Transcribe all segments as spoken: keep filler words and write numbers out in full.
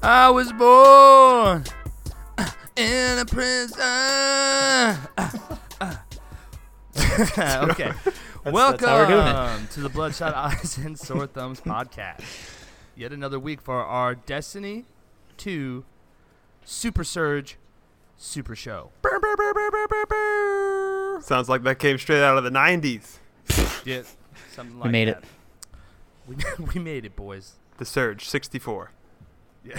I was born in a prison. Okay. That's, Welcome that's how we're doing it. to the Bloodshot Eyes and Sore Thumbs podcast. Yet another week for our Destiny two Super Surge Super Show. Sounds like that came straight out of the nineties. Yeah, something like We made that. it. We, we made it, boys. The Surge, sixty-four. Yeah.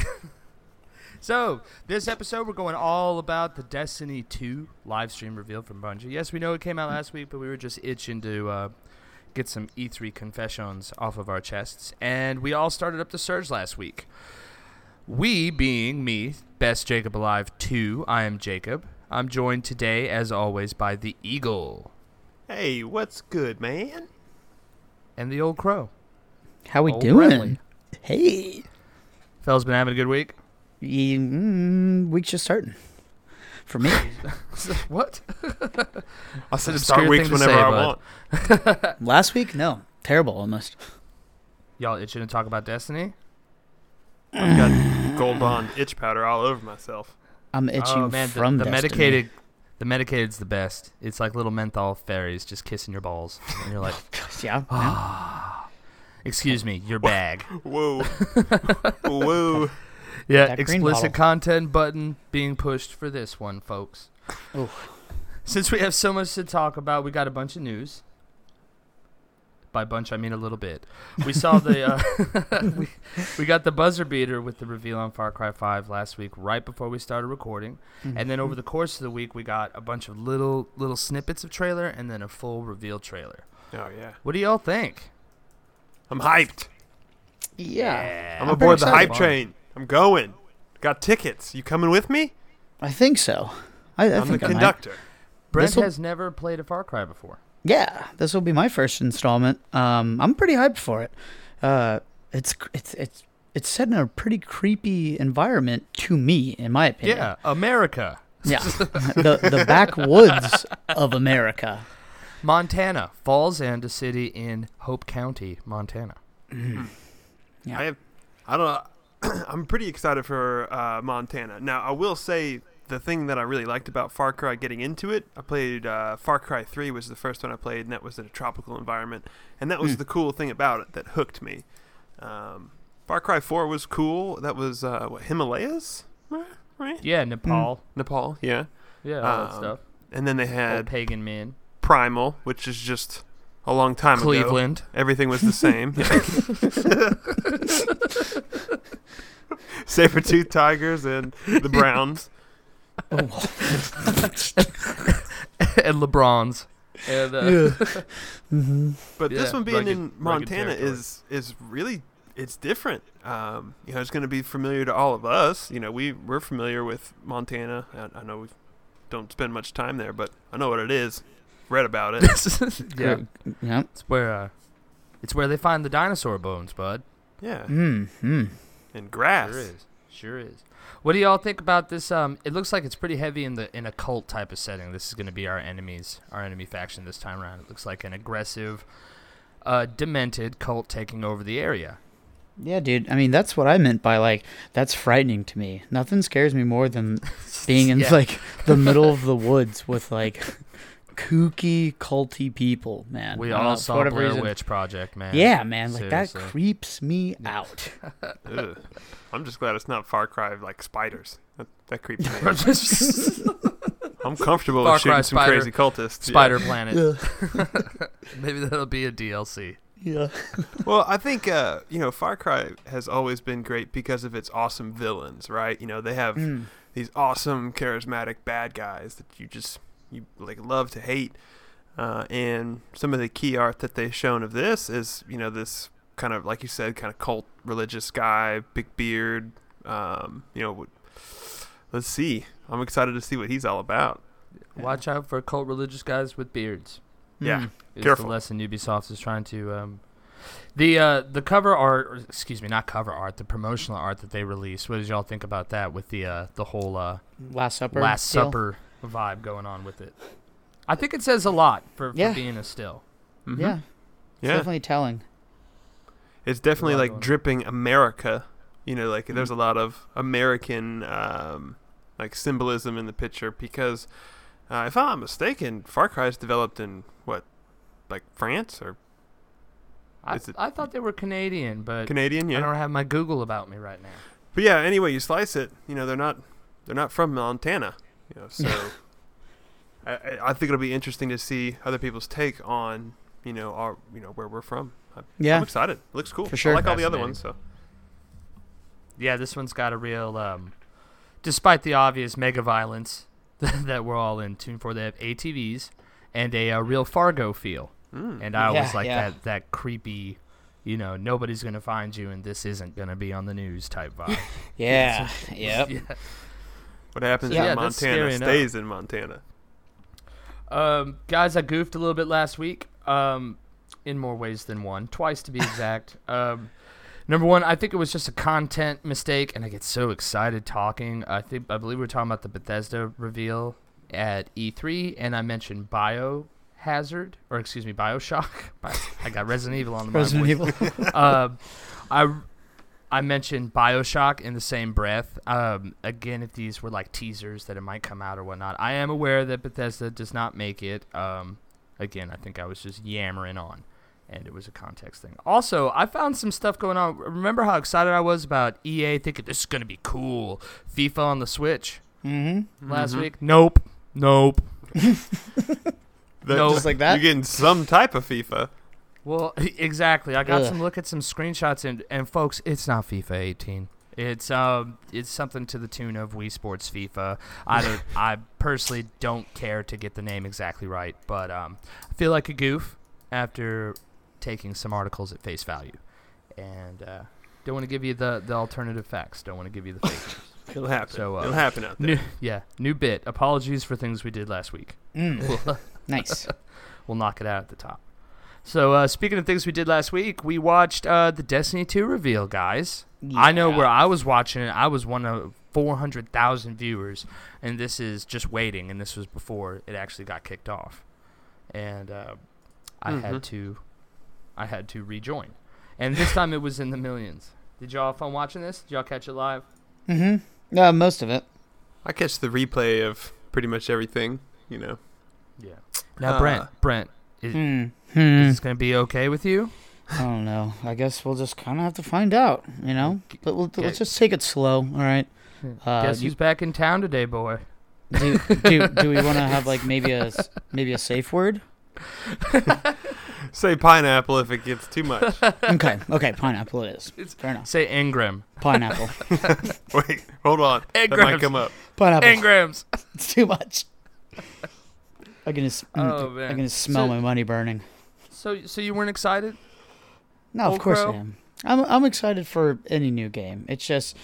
So, this episode, we're going all about the Destiny two live stream reveal from Bungie. Yes, we know it came out last week, but we were just itching to uh, get some E three confessions off of our chests. And we all started up the Surge last week. We being me, Best Jacob Alive two, I am Jacob. I'm joined today, as always, by the Eagle. Hey, what's good, man? And the Old Crow. How we Old doing? Bradley. Hey. Fellas been having a good week? Yeah, mm, week's just starting. For me. What? I'll That's an start obscure weeks thing to whenever say, I bud. want. Last week? No. Terrible almost. Y'all itching to talk about Destiny? I've got Gold Bond itch powder all over myself. I'm itching Oh man, from the, the Destiny. medicated, the medicated's the best. It's like little menthol fairies just kissing your balls, and you're like, Yeah. yeah. "Excuse me, your bag." Whoa. Whoa. Yeah, That green explicit bottle. content button being pushed for this one, folks. Ooh. Since we have so much to talk about, we got a bunch of news. By bunch, I mean a little bit. We saw the uh, we, we got the buzzer beater with the reveal on Far Cry five last week, right before we started recording, Mm-hmm. and then over the course of the week, we got a bunch of little little snippets of trailer and then a full reveal trailer. Oh, yeah. What do y'all think? I'm hyped. Yeah. I'm, I'm aboard pretty the hype excited. train. I'm going. Got tickets. You coming with me? I think so. I, I I'm the think I might. conductor. Brent This'll- has never played a Far Cry before. Yeah, this will be my first installment. Um, I'm pretty hyped for it. Uh, it's it's it's it's set in a pretty creepy environment to me, in my opinion. Yeah, America, Yeah. the the backwoods of America. Montana, Falls End, a city in Hope County, Montana. Yeah. I have, I don't know. I'm pretty excited for uh, Montana. Now, I will say the thing that I really liked about Far Cry getting into it, I played uh, Far Cry three was the first one I played, and that was in a tropical environment. And that was Mm. the cool thing about it that hooked me. Um, Far Cry four was cool. That was, uh, what, Himalayas? Right? right? Yeah, Nepal. Nepal, yeah. Yeah, all that Um, stuff. And then they Old had pagan men. Primal, which is just a long time ago. Cleveland. Everything was the same. Saber-tooth tigers and the Browns. and LeBron's. And, uh, Mm-hmm. But this Yeah, one being rugged- in rugged Montana territory. is is really it's different. Um, you know, it's going to be familiar to all of us. You know, we we're familiar with Montana. I, I know we don't spend much time there, but I know what it is. Read about it. yeah, Yeah. it's where uh, it's where they find the dinosaur bones, bud. Yeah, Mm-hmm. and grass. Sure is. Sure is. What do y'all think about this? Um, it looks like it's pretty heavy in the in a cult type of setting. This is going to be our enemies, our enemy faction this time around. It looks like an aggressive, uh, demented cult taking over the area. Yeah, dude. I mean, that's what I meant by, like, that's frightening to me. Nothing scares me more than being in, Yeah. like, the middle of the woods with, like, kooky, culty people, man. We I don't all know, for saw whatever Blair reason. Witch Project, man. Yeah, man. Like, Seriously. that creeps me out. Ugh. I'm just glad it's not Far Cry like spiders. That, that creeps me out. I'm comfortable Far with shooting Cry some spider- crazy cultists. Spider Yeah. Planet. Maybe that'll be a D L C. Yeah. Well, I think uh, you know Far Cry has always been great because of its awesome villains, right? You know, they have Mm. these awesome, charismatic bad guys that you just you like love to hate. Uh, and some of the key art that they've shown of this is, you know, this kind of, like you said, kind of cult religious guy, big beard. Um, you know, let's see. I'm excited to see what he's all about. Watch out for cult religious guys with beards. Yeah. Mm. Is Careful. the lesson Ubisoft is trying to um the uh the cover art or, excuse me not cover art the promotional art that they released. What did y'all think about that with the uh the whole uh Last Supper. Last deal? Supper vibe going on with it? I think it says a lot for, for Yeah. being a still. Mhm. Yeah. It's Yeah. definitely telling. It's definitely lot like going on. dripping America You know, like mm-hmm. there's a lot of American um, like symbolism in the picture because uh, if I'm not mistaken, Far Cry is developed in what, like France or? I, I thought they were Canadian, but Canadian, yeah. I don't have my Google about me right now. But yeah, anyway, you slice it, you know, they're not they're not from Montana, you know, so I, I think it'll be interesting to see other people's take on, you know, our you know where we're from. I, yeah, I'm excited. It looks cool. For sure. I like all the other ones. So yeah, this one's got a real, um, despite the obvious mega violence that we're all in tune for, they have A T Vs and a, a real Fargo feel. Mm. And I always yeah, like yeah. that that creepy, you know, nobody's going to find you and this isn't going to be on the news type vibe. yeah, yep. yeah. What happens so, in yeah, Montana stays in Montana. Um, guys, I goofed a little bit last week, um, in more ways than one, twice to be exact. um, number one, I think it was just a content mistake, and I get so excited talking. I think I believe we were talking about the Bethesda reveal at E three, and I mentioned Bio. Hazard, or excuse me, Bioshock. I got Resident Evil on the mind. Resident Evil. uh, I I mentioned Bioshock in the same breath. Um, again, if these were like teasers that it might come out or whatnot, I am aware that Bethesda does not make it. Um, again, I think I was just yammering on, and it was a context thing. Also, I found some stuff going on. Remember how excited I was about E A thinking this is going to be cool? FIFA on the Switch mm-hmm. last mm-hmm. week. Nope. Nope. That, no, just like that. You're getting some type of FIFA. Well, exactly. I got Ugh. some look at some screenshots, and and folks, it's not FIFA eighteen. It's um, it's something to the tune of Wii Sports FIFA. I don't, I personally don't care to get the name exactly right, but um, I feel like a goof after taking some articles at face value, and uh, don't want to give you the the alternative facts. Don't want to give you the fake news. It'll happen. So, uh, It'll happen out there. New, yeah, new bit. Apologies for things we did last week. Mm. Nice. We'll knock it out at the top. So, uh, speaking of things we did last week, we watched uh, the Destiny two reveal, guys. Yeah. I know where I was watching it. I was one of four hundred thousand viewers, and this is just waiting, and this was before it actually got kicked off. And uh, I mm-hmm. had to I had to rejoin. And this time it was in the millions. Did y'all have fun watching this? Did y'all catch it live? Mm-hmm. Yeah, most of it. I catch the replay of pretty much everything, you know. Yeah. Now, uh, Brent, Brent, is, hmm. is this going to be okay with you? I don't know. I guess we'll just kind of have to find out, you know? But we'll, Get, let's just take it slow, all right? Uh, Guess who's back in town today, boy? Do, do, do we want to have, like, maybe a, maybe a safe word? Say pineapple if it gets too much. Okay, okay, pineapple it is. It's, Fair enough. Say engram. Pineapple. Wait, hold on. Engrams. That might come up. Pineapple. Engrams. It's too much. I can just, Oh, mm, man. I can just smell So- my money burning. So, so you weren't excited? No, of Old course Crow? I am. I'm I'm excited for any new game. It's just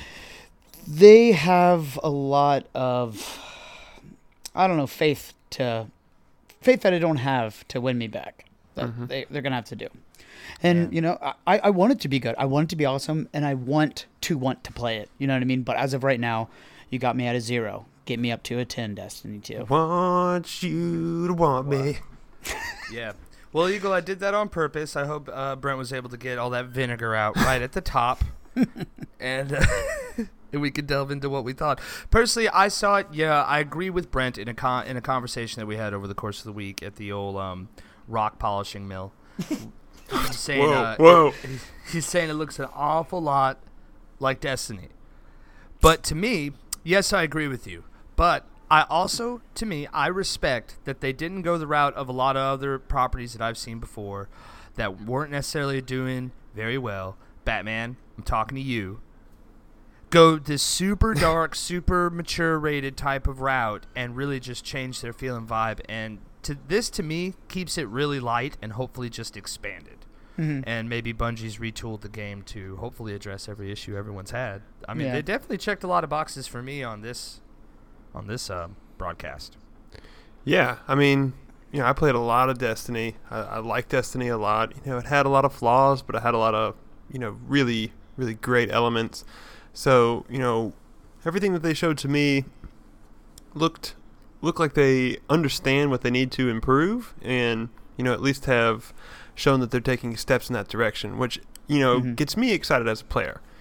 they have a lot of I don't know faith to faith that I don't have to win me back. That Mhm. they they're gonna have to do. And Yeah. you know, I, I want it to be good. I want it to be awesome, and I want to want to play it. You know what I mean? But as of right now, you got me at a zero. Get me up to a ten, Destiny two. Want you to want me. Yeah. Well, Eagle, I did that on purpose. I hope uh, Brent was able to get all that vinegar out right at the top. and, uh, and we could delve into what we thought. Personally, I saw it. Yeah, I agree with Brent in a con- in a conversation that we had over the course of the week at the old um, rock polishing mill. He's saying, Whoa, uh, whoa. it- he's, he's saying it looks an awful lot like Destiny. But to me, yes, I agree with you. But I also, to me, I respect that they didn't go the route of a lot of other properties that I've seen before that weren't necessarily doing very well. Batman, I'm talking to you. Go this super dark, super mature rated type of route and really just change their feel and vibe. And to this, to me, keeps it really light and hopefully just expanded. Mm-hmm. And maybe Bungie's retooled the game to hopefully address every issue everyone's had. I mean, Yeah. they definitely checked a lot of boxes for me on this on this uh, broadcast. Yeah, I mean, you know, I played a lot of Destiny. I, I like Destiny a lot. You know, it had a lot of flaws, but it had a lot of, you know, really, really great elements. So, you know, everything that they showed to me looked looked like they understand what they need to improve and, you know, at least have shown that they're taking steps in that direction, which, you know, Mhm. gets me excited as a player.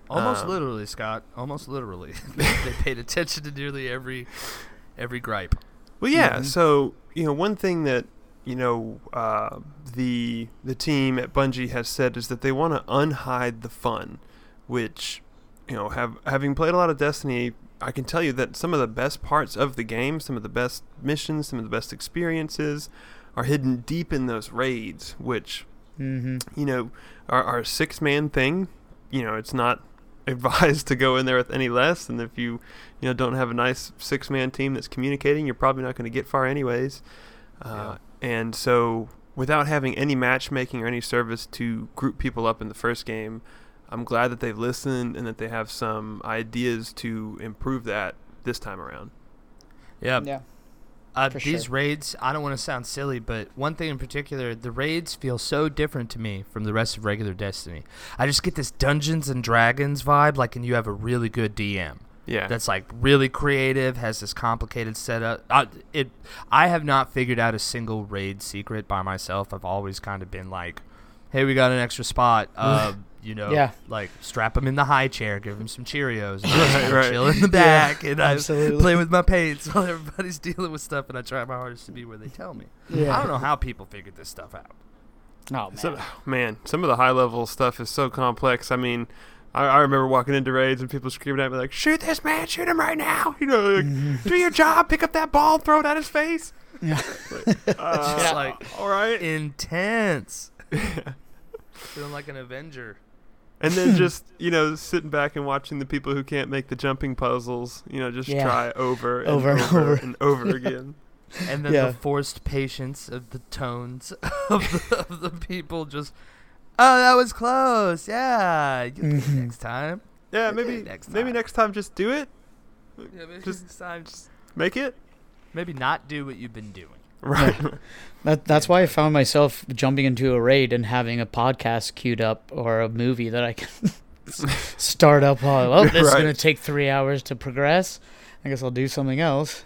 Almost Um, literally, Scott. Almost literally. They paid attention to nearly every every gripe. Well, yeah. Mhm. So you know, one thing that you know uh, the the team at Bungie has said is that they want to unhide the fun, which you know, have having played a lot of Destiny, I can tell you that some of the best parts of the game, some of the best missions, some of the best experiences, are hidden deep in those raids, which Mm-hmm. you know are, are a six man thing. You know, it's not advised to go in there with any less, and if you you know don't have a nice six man team that's communicating, you're probably not going to get far anyways. Uh, and so without having any matchmaking or any service to group people up in the first game, I'm glad that they've listened and that they have some ideas to improve that this time around. Yeah. Yeah. Uh, For these sure. raids, I don't want to sound silly, but one thing in particular, the raids feel so different to me from the rest of regular Destiny. I just get this Dungeons and Dragons vibe, like, and you have a really good D M. Yeah. That's like really creative, has this complicated setup. I, it, I have not figured out a single raid secret by myself. I've always kind of been like, hey, we got an extra spot. Uh, you know, Yeah. like strap him in the high chair, give him some Cheerios, and Right, just right. chill in the back, and I absolutely. play with my paints while everybody's dealing with stuff, and I try my hardest to be where they tell me. Yeah. I don't know how people figured this stuff out. Oh man. So, man, some of the high level stuff is so complex. I mean, I, I remember walking into raids and people screaming at me like, "Shoot this man! Shoot him right now! You know, like, Mhm. do your job. Pick up that ball, throw it at his face." Yeah. Uh, Just like all right. intense, feeling like an Avenger. And then just, you know, sitting back and watching the people who can't make the jumping puzzles, you know, just Yeah. try over and Over over, and over. and over again. And then Yeah. the forced patience of the tones of the, of the people just, oh, that was close. Yeah, you'll get it Mhm. next time. Yeah, We'll get maybe it next maybe time. next time just do it. Yeah, maybe Just- next time, just Make it. maybe not do what you've been doing. Right. That that's why I found myself jumping into a raid and having a podcast queued up or a movie that I can start up. While, well, this is Right. gonna take three hours to progress. I guess I'll do something else.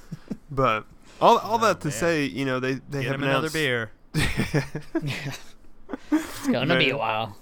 But all all Oh, that to man. say, you know, they they Get have him another announced- beer. Yeah. It's gonna be a Man. while.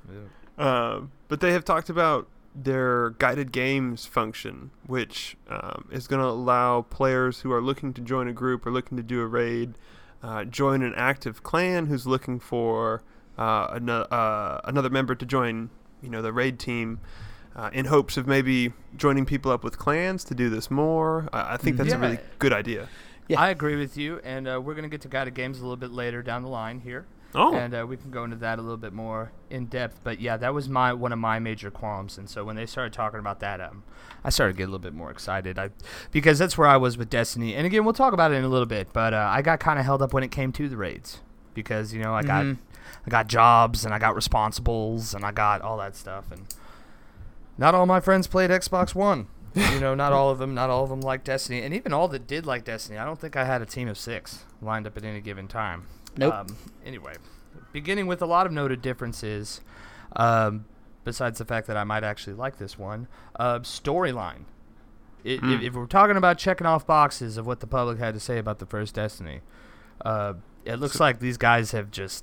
Uh, but they have talked about their guided games function, which um, is going to allow players who are looking to join a group or looking to do a raid, uh, join an active clan who's looking for uh, ano- uh, another member to join, you know, the raid team, uh, in hopes of maybe joining people up with clans to do this more. I, I think that's a Yeah. really good idea. Yeah. I agree with you, and uh, we're going to get to guided games a little bit later down the line here. Oh, And uh, we can go into that a little bit more in depth. But yeah, that was my one of my major qualms. And so when they started talking about that, um, I started to get a little bit more excited. I because that's where I was with Destiny. And again, we'll talk about it in a little bit. But uh, I got kind of held up when it came to the raids because you know I got Mhm. I got jobs and I got responsibles and I got all that stuff. And not all my friends played Xbox One. You know, not all of them. Not all of them liked Destiny. And even all that did like Destiny, I don't think I had a team of six lined up at any given time. Nope. Um, anyway, beginning with a lot of noted differences, um, besides the fact that I might actually like this one, uh, storyline. It, Mm. if, if we're talking about checking off boxes of what the public had to say about the first Destiny, uh, it looks So- like these guys have just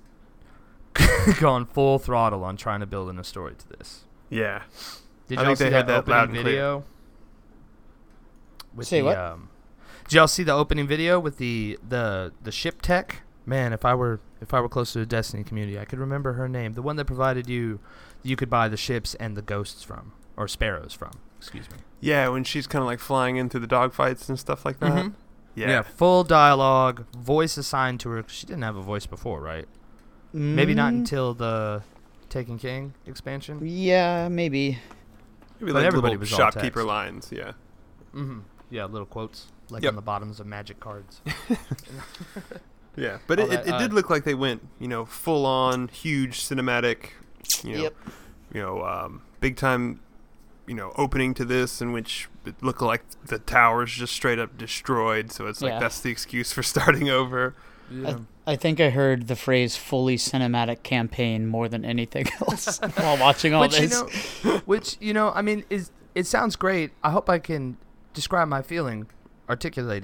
gone full throttle on trying to build in a story to this. yeah. Did I y'all think see they that, had that opening loud and clear. video? With Say the, what? Um, did y'all see the opening video with the, the, the ship tech? Man, if I were if I were close to the Destiny community, I could remember her name. The one that provided you, you could buy the ships and the ghosts from, or sparrows from. Excuse me. Yeah, when she's kind of like flying in through the dogfights and stuff like that. Mhm. Yeah. Yeah, full dialogue, voice assigned to her. 'Cause she didn't have a voice before, right? Maybe not Mm, until the Taken King expansion. Yeah, maybe. Maybe But like everybody little was all shopkeeper text. lines, yeah. Mm-hmm. Yeah, little quotes like Yep. on the bottoms of magic cards. Yeah, but All it, that, it, it uh, did look like they went, you know, full on, huge cinematic, you know, Yep. you know, um, big time, you know, opening to this in which it looked like the tower's just straight up destroyed. So it's like Yeah. that's the excuse for starting over. Yeah. I think I heard the phrase "fully cinematic campaign" more than anything else while watching all which you this. know, which you know, I mean, is it sounds great. I hope I can describe my feeling, articulate it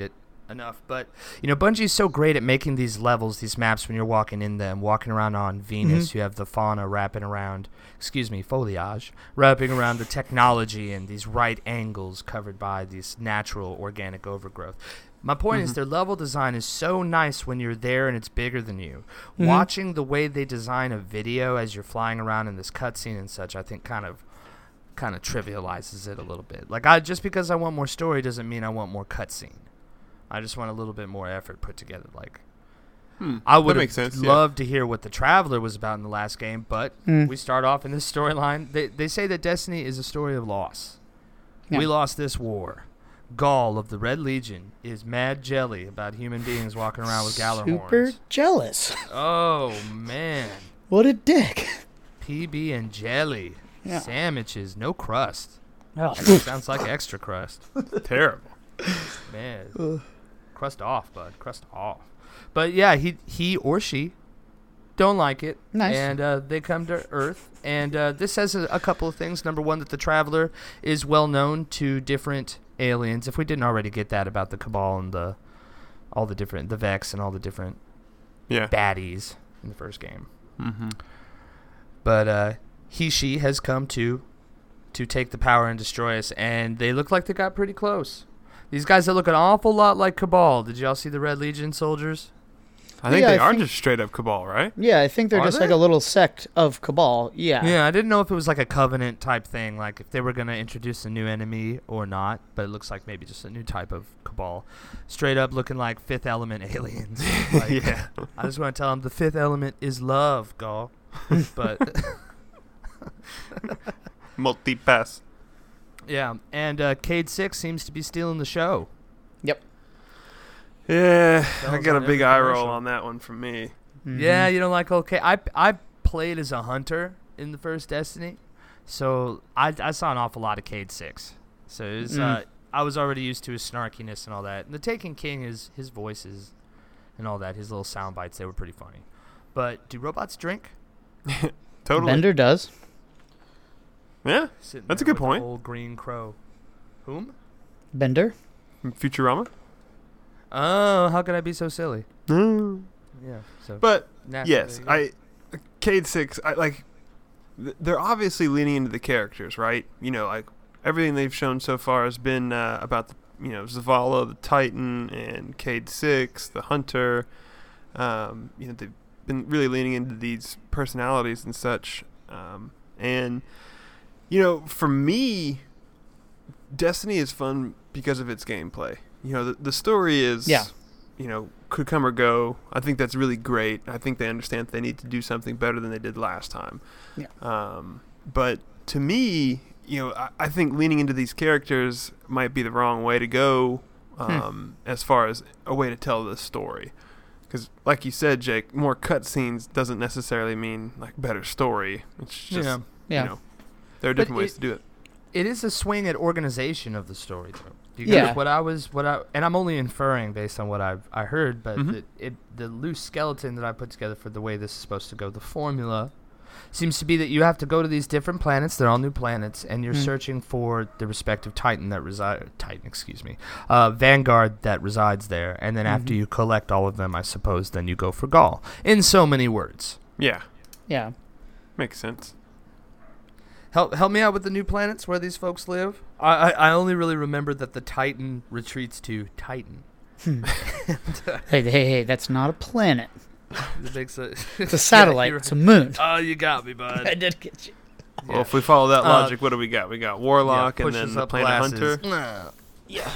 enough. But, you know, Bungie's so great at making these levels, these maps, when you're walking in them, walking around on Venus, Mm-hmm. you have the fauna wrapping around, excuse me, foliage, wrapping around the technology and these right angles covered by this natural organic overgrowth. My point is Mhm. their level design is so nice when you're there and it's bigger than you. Mhm. Watching the way they design a video as you're flying around in this cutscene and such, I think kind of kind of trivializes it a little bit. Like, I just because I want more story doesn't mean I want more cutscene. I just want a little bit more effort put together. Like, Hmm. I That would makes have sense, yeah. loved to hear what the Traveler was about in the last game, but Mm. we start off in this storyline. They they say that Destiny is a story of loss. Yeah. We lost this war. Gaul of the Red Legion is mad jelly about human beings walking around with Galar Super horns. jealous. Oh man, What a dick. P B and jelly Yeah. sandwiches, no crust. Oh. Sounds like extra crust. Terrible. Man, crust off, bud. Crust off. But yeah, he he or she don't like it. Nice. And uh, they come to Earth, and uh, this says a, a couple of things. Number one, that the Traveler is well known to different aliens. If we didn't already get that about the Cabal and the all the different the Vex and all the different Yeah. baddies in the first game. Mm-hmm. But uh, he she has come to to take the power and destroy us, and they look like they got pretty close. These guys that look an awful lot like Cabal. Did y'all see the Red Legion soldiers? I think Yeah, they I are think- just straight up Cabal, right? Yeah, I think they're Are just they? like a little sect of Cabal. Yeah. Yeah, I didn't know if it was like a Covenant type thing, like if they were going to introduce a new enemy or not, but it looks like maybe just a new type of Cabal. Straight up looking like Fifth Element aliens. Like, Yeah. I just want to tell them the Fifth Element is love, Gaul. But, Multi-pass. yeah, and uh, Cade six seems to be stealing the show. Yep. Yeah, That I was got a on big every eye roll commercial. on that one from me. Mhm. Yeah, you don't like okay. I I played as a hunter in the first Destiny, so I I saw an awful lot of Cade six. So it was, Mm. uh, I was already used to his snarkiness and all that. And the Taken King is his voices and all that. His little sound bites, they were pretty funny. But do robots drink? Totally. Bender does. Yeah. Sitting That's a there good with point. Old green crow. Whom? Bender. Futurama. Oh, how could I be so silly? Mm. Yeah. So. But naturally, yes, there you I Cade six. I like. th- They're obviously leaning into the characters, right? You know, like everything they've shown so far has been uh, about the you know Zavala, the Titan, and Cade six, the Hunter. Um, you know, they've been really leaning into these personalities and such. Um, and you know, for me, Destiny is fun because of its gameplay. You know, the, the story is, Yeah. you know, could come or go. I think that's really great. I think they understand that they need to do something better than they did last time. Yeah. Um, but to me, you know, I, I think leaning into these characters might be the wrong way to go um, as far as a way to tell this story. Because, like you said, Jake, more cutscenes doesn't necessarily mean like better story. It's just, Yeah. Yeah. you know, there are But different ways it- to do it. It is a swing at organization of the story, though. You Yeah. get what I was, what I, and I'm only inferring based on what I've I heard, but Mhm. the, it, the loose skeleton that I put together for the way this is supposed to go, the formula, seems to be that you have to go to these different planets. They're all new planets, and you're Mm. searching for the respective Titan that reside, Titan, excuse me, uh, Vanguard that resides there, and then after Mhm. you collect all of them, I suppose, then you go for Gaul. In so many words, Yeah, Yeah. makes sense. help help me out with the new planets where these folks live. I I, I only really remember that the Titan retreats to Titan. Hmm. Hey, hey, hey! That's not a planet. It makes a, It's a satellite. It's a moon. Oh, you got me, bud. I did get you. Well, if we follow that Uh, logic, what do we got? We got Warlock Yeah, and pushes then the up Planet glasses. Hunter. Nah. Yeah.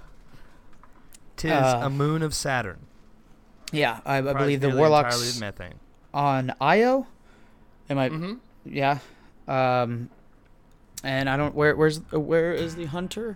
Tis Uh, a moon of Saturn. Yeah, I, I comprised believe the nearly entirely warlocks of methane. on Io. Am I? Mm-hmm. Yeah. Um, and I don't. Where? Where's? Where is the hunter?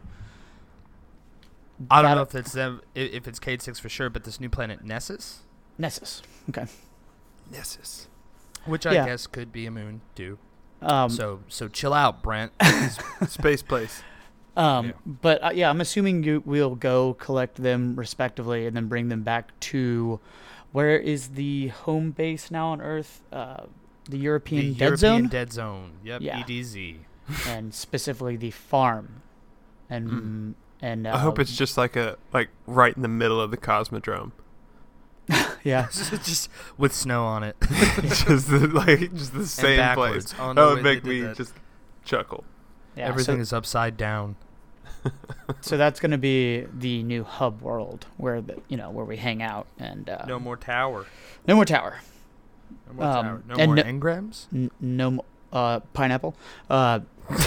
I don't That- know if it's them, i- if it's Cade six for sure, but this new planet Nessus, Nessus. Okay. Nessus. which I Yeah. guess could be a moon too. Um. so so chill out, Brent. Space Place. Um, Yeah. but uh, yeah, I'm assuming you will go collect them respectively and then bring them back to where is the home base now on Earth? Uh, the European the Dead European Zone, Dead Zone. Yep. Yeah. E D Z. and specifically the farm. And Mm. And uh, I hope it's just like a like right in the middle of the Cosmodrome. yeah. Just with snow on it. just the, like just the same backwards. place. Oh, no That way would they make did me that. just chuckle. Yeah, Everything so, is upside down. so that's going to be the new hub world where the, you know where we hang out and uh, No more tower. no more tower, No more Um, tower. No and more no- engrams. N- no mo- uh, pineapple, uh,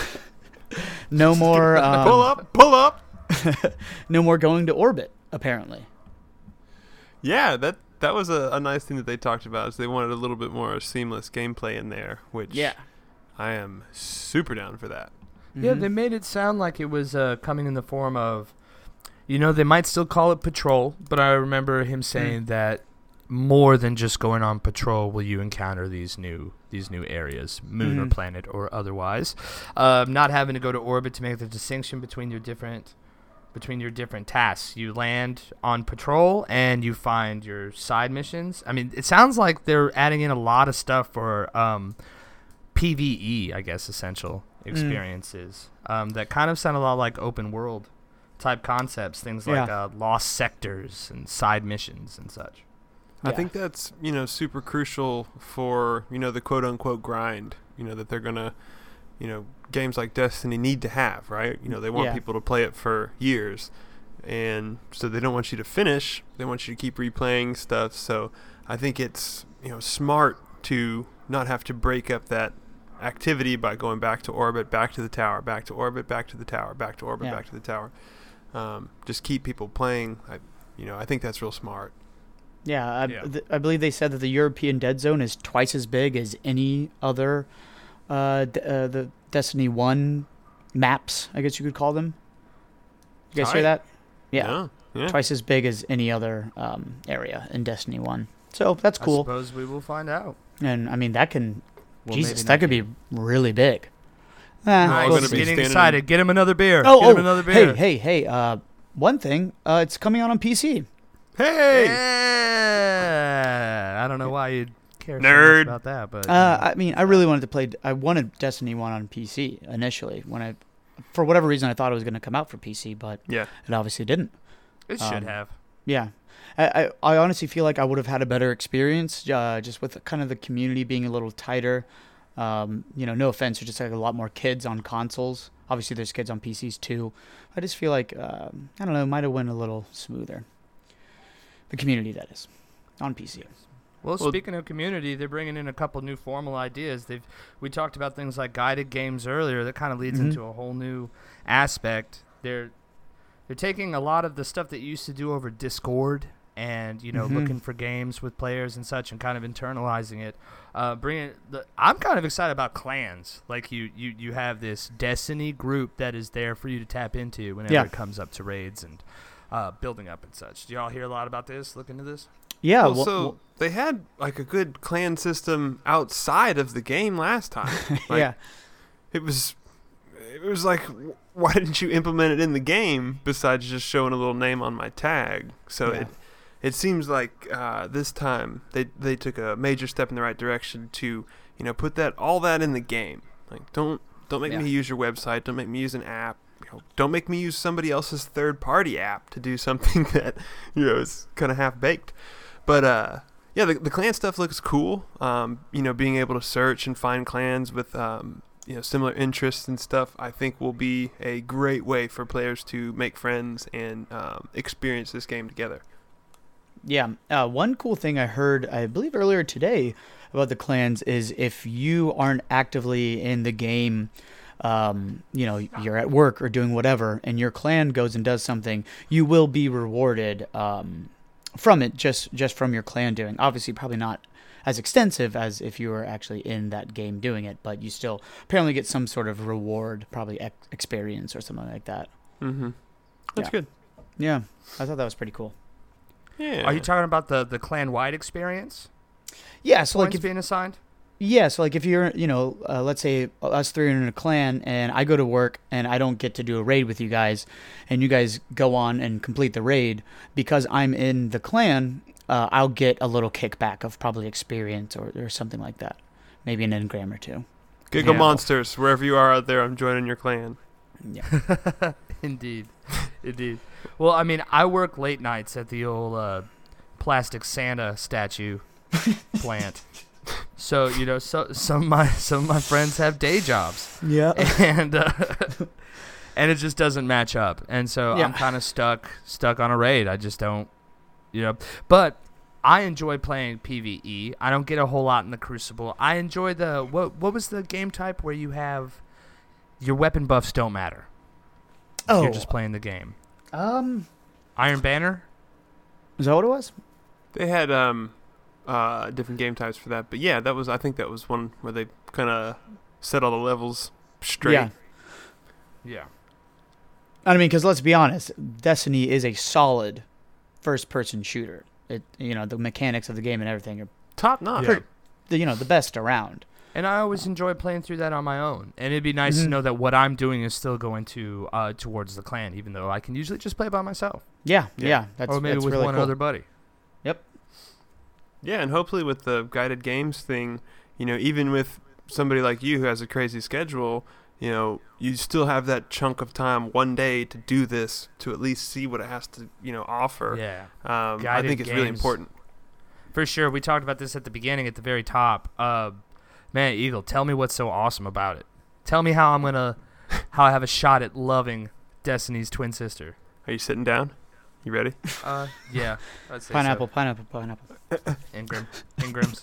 no more um, pull up, pull up. no more going to orbit apparently. Yeah, that that was a, a nice thing that they talked about. Is they wanted a little bit more seamless gameplay in there, which Yeah. I am super down for that. Yeah, Mhm. they made it sound like it was uh, coming in the form of, you know, they might still call it patrol, but I remember him saying that more than just going on patrol will you encounter these new these new areas, moon or Mhm. planet or otherwise. Um, not having to go to orbit to make the distinction between your different between your different tasks. You land on patrol and you find your side missions. I mean, it sounds like they're adding in a lot of stuff for um, PvE, I guess, essential experiences um, that kind of sound a lot like open world type concepts, things like Yeah. uh, lost sectors and side missions and such. I Yeah. think that's, you know, super crucial for, you know, the quote unquote grind, you know, that they're going to, you know, games like Destiny need to have, right? You know, they want Yeah. people to play it for years. And so they don't want you to finish. They want you to keep replaying stuff. So I think it's, you know, smart to not have to break up that activity by going back to orbit, back to the tower, back to orbit, back to the tower, back to orbit, Yeah. back to the tower. Um, just keep people playing. I, you know, I think that's real smart. Yeah, I, Yeah. th- I believe they said that the European Dead Zone is twice as big as any other uh, d- uh, the Destiny one maps, I guess you could call them. You guys hear Tight. that? Yeah, Yeah. yeah. twice as big as any other um, area in Destiny one. So that's I cool. suppose we will find out. And I mean, that can, Well, Jesus, maybe that not could be yet. really big. Ah, We're all we'll gonna Nice. be see. Getting standing in- excited. Get him another beer. Oh, Get oh, him another beer. hey, hey, hey. Uh, one thing, uh, it's coming out on P C. Hey! Yeah. I don't know why you'd care so Nerd. much about that, but Uh, I mean, I really wanted to play. I wanted Destiny one on P C initially. When I, for whatever reason, I thought it was going to come out for P C, but Yeah. it obviously didn't. it should um, have. Yeah, I, I, I honestly feel like I would have had a better experience, uh, just with kind of the community being a little tighter. Um, you know, no offense, there's just like a lot more kids on consoles. Obviously, there's kids on P Cs too. I just feel like um, I don't know, it might have went a little smoother. The community, that is, on P C. Well, Well- speaking of community, they're bringing in a couple new formal ideas. They've we talked about things like guided games earlier. That kind of leads Mhm. into a whole new aspect. They're they're taking a lot of the stuff that you used to do over Discord and you know Mhm. looking for games with players and such, and kind of internalizing it. Uh, bringing the, I'm kind of excited about clans. Like you, you, you have this Destiny group that is there for you to tap into whenever Yeah. it comes up to raids and uh, building up and such. Do y'all hear a lot about this? Look into this. Yeah, well, well, so well, they had like a good clan system outside of the game last time. Like, yeah. It was, it was like, w- why didn't you implement it in the game besides just showing a little name on my tag? So Yeah. it, it seems like uh, this time they they took a major step in the right direction to, you know, put that all that in the game. Like don't don't make Yeah. me use your website. Don't make me use an app. You know, don't make me use somebody else's third party app to do something that, you know, is kind of half baked. But uh, yeah, the the clan stuff looks cool. Um, you know, being able to search and find clans with um, you know, similar interests and stuff, I think will be a great way for players to make friends and um, experience this game together. Yeah. Uh, one cool thing I heard, I believe earlier today, about the clans is if you aren't actively in the game, um, you know, you're at work or doing whatever, and your clan goes and does something, you will be rewarded um, from it just just from your clan doing. Obviously, probably not as extensive as if you were actually in that game doing it, but you still apparently get some sort of reward, probably ex- experience or something like that. Mm-hmm. That's Yeah. good. Yeah, I thought that was pretty cool. Yeah. Are you talking about the the clan wide experience? Yeah, so like Points if, being assigned? yeah, so like if you're, you know, uh, let's say us three are in a clan and I go to work and I don't get to do a raid with you guys and you guys go on and complete the raid, because I'm in the clan, uh, I'll get a little kickback of probably experience or, or something like that. Maybe an engram or two. Giggle Yeah. Monsters, wherever you are out there, I'm joining your clan. Yeah. Indeed. Indeed. Well, I mean, I work late nights at the old uh, plastic Santa statue plant. So, you know, so some of my some of my friends have day jobs. Yeah. And uh, and it just doesn't match up. And so Yeah. I'm kind of stuck stuck on a raid. I just don't, you know. But I enjoy playing PvE. I don't get a whole lot in the Crucible. I enjoy the what what was the game type where you have your weapon buffs don't matter. Oh. You're just playing the game. Um, Iron Banner? is that what it was? They had um, uh, different game types for that, but yeah, that was I think that was one where they kind of set all the levels straight. Yeah. Yeah. I mean, because let's be honest, Destiny is a solid first-person shooter. It, you know, the mechanics of the game and everything are, Top notch. Yeah. the, you know, the best around. And I always enjoy playing through that on my own. And it'd be nice to Mhm. know that what I'm doing is still going to uh, towards the clan, even though I can usually just play by myself. Yeah, Yeah. yeah, that's or maybe that's with really one cool. other buddy. Yeah, and hopefully with the guided games thing, you know, even with somebody like you who has a crazy schedule, you know, you still have that chunk of time one day to do this, to at least see what it has to, you know, offer. Yeah. Um, I Guided think it's really games. important. For sure. We talked about this at the beginning, at the very top. Uh, man, Eagle, tell me what's so awesome about it. Tell me how I'm going to, how I have a shot at loving Destiny's twin sister. Are you sitting down? You ready? Uh, yeah. I'd say Pineapple, pineapple, pineapple. So. Ingram. Ingram's.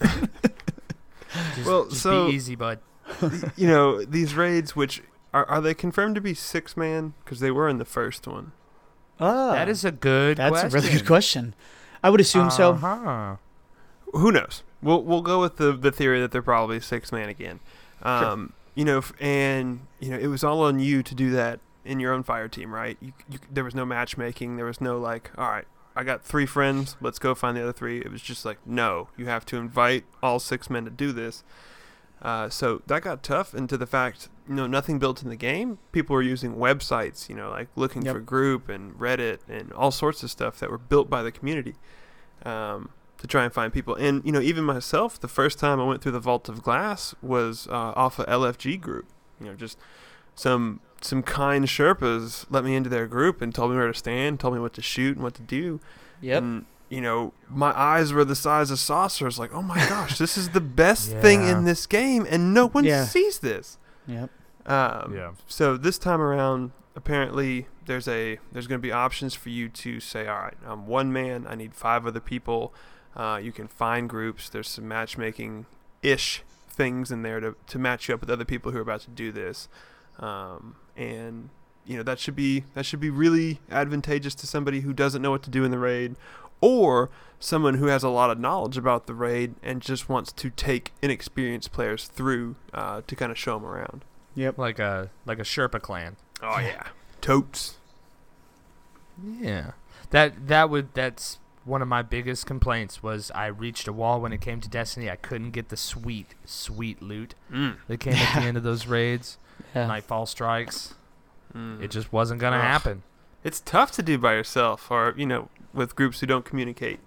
Just, Well, just so- be easy, bud. You know, these raids, which are are they confirmed to be six man? Because they were in the first one. Oh, That is a good that's question. a really good question. I would assume so. Uh-huh. Who knows? We'll we'll go with the the theory that they're probably six man again. Um, You know, f- and you know, it was all on you to do that in your own fire team, right? You, you, there was no matchmaking. There was no like, all right, I got three friends. Let's go find the other three. It was just like, no, you have to invite all six men to do this. Uh, so that got tough, and to the fact, you know, nothing built in the game. People were using websites, you know, like looking Yep. for group and Reddit and all sorts of stuff that were built by the community um, to try and find people. And you know, even myself, the first time I went through the Vault of Glass was uh, off a L F G group. You know, just some some kind Sherpas let me into their group and told me where to stand, told me what to shoot and what to do. Yep. And, you know, my eyes were the size of saucers. Like, oh my gosh, this is the best thing Yeah. in this game, and no one Yeah. sees this. Yep. Um, Yeah. So this time around, apparently, there's a there's going to be options for you to say, all right, I'm one man. I need five other people. Uh, you can find groups. There's some matchmaking ish things in there to to match you up with other people who are about to do this. Um, and you know that should be that should be really advantageous to somebody who doesn't know what to do in the raid, or someone who has a lot of knowledge about the raid and just wants to take inexperienced players through uh, to kind of show them around. Yep. Like a like a Sherpa clan. Oh yeah, totes. Yeah. That that would that's one of my biggest complaints was I reached a wall when it came to Destiny. I couldn't get the sweet, sweet loot Mm. that came at the end of those raids. Yeah. Nightfall strikes. Mm. It just wasn't gonna Ugh. happen. It's tough to do by yourself, or you know, with groups who don't communicate.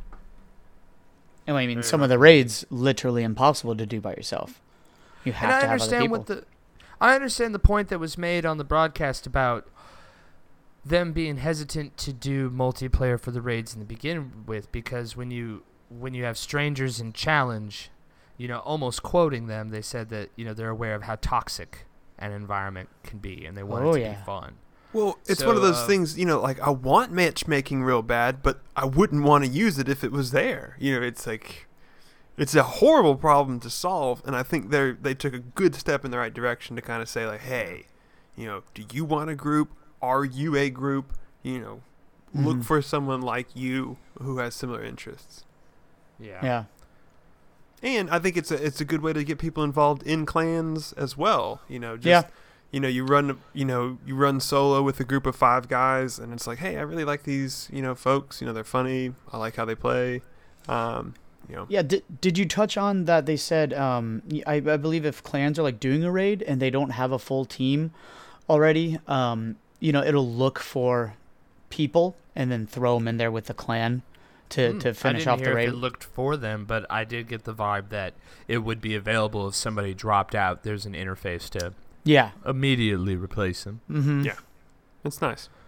And I mean, Very some much. of the raids literally impossible to do by yourself. You have And I to have other understand people. what the I understand the point that was made on the broadcast about them being hesitant to do multiplayer for the raids in the begin with, because when you when you have strangers in challenge, you know, almost quoting them, they said that, you know, they're aware of how toxic an environment can be and they want Oh, it to yeah. be fun. Well, it's one of So, those uh, things, you know, like I want matchmaking real bad, but I wouldn't want to use it if it was there. You know, it's like it's a horrible problem to solve, and I think they they took a good step in the right direction to kind of say like, hey, you know, do you want a group? Are you a group? You know, look Mhm. for someone like you who has similar interests. Yeah. Yeah. And I think it's a it's a good way to get people involved in clans as well. You know, just Yeah. you know, you run you know, you run solo with a group of five guys and it's like, hey, I really like these, you know, folks, you know, they're funny. I like how they play. Um, you know. Yeah, did, did you touch on that they said, um, y- I, I believe if clans are like doing a raid and they don't have a full team already, um, you know, it'll look for people and then throw them in there with the clan to, Hmm, to finish I didn't off hear the raid. if it looked for them, but I did get the vibe that it would be available if somebody dropped out. There's an interface to Yeah. immediately replace them. Mm-hmm. Yeah. It's nice.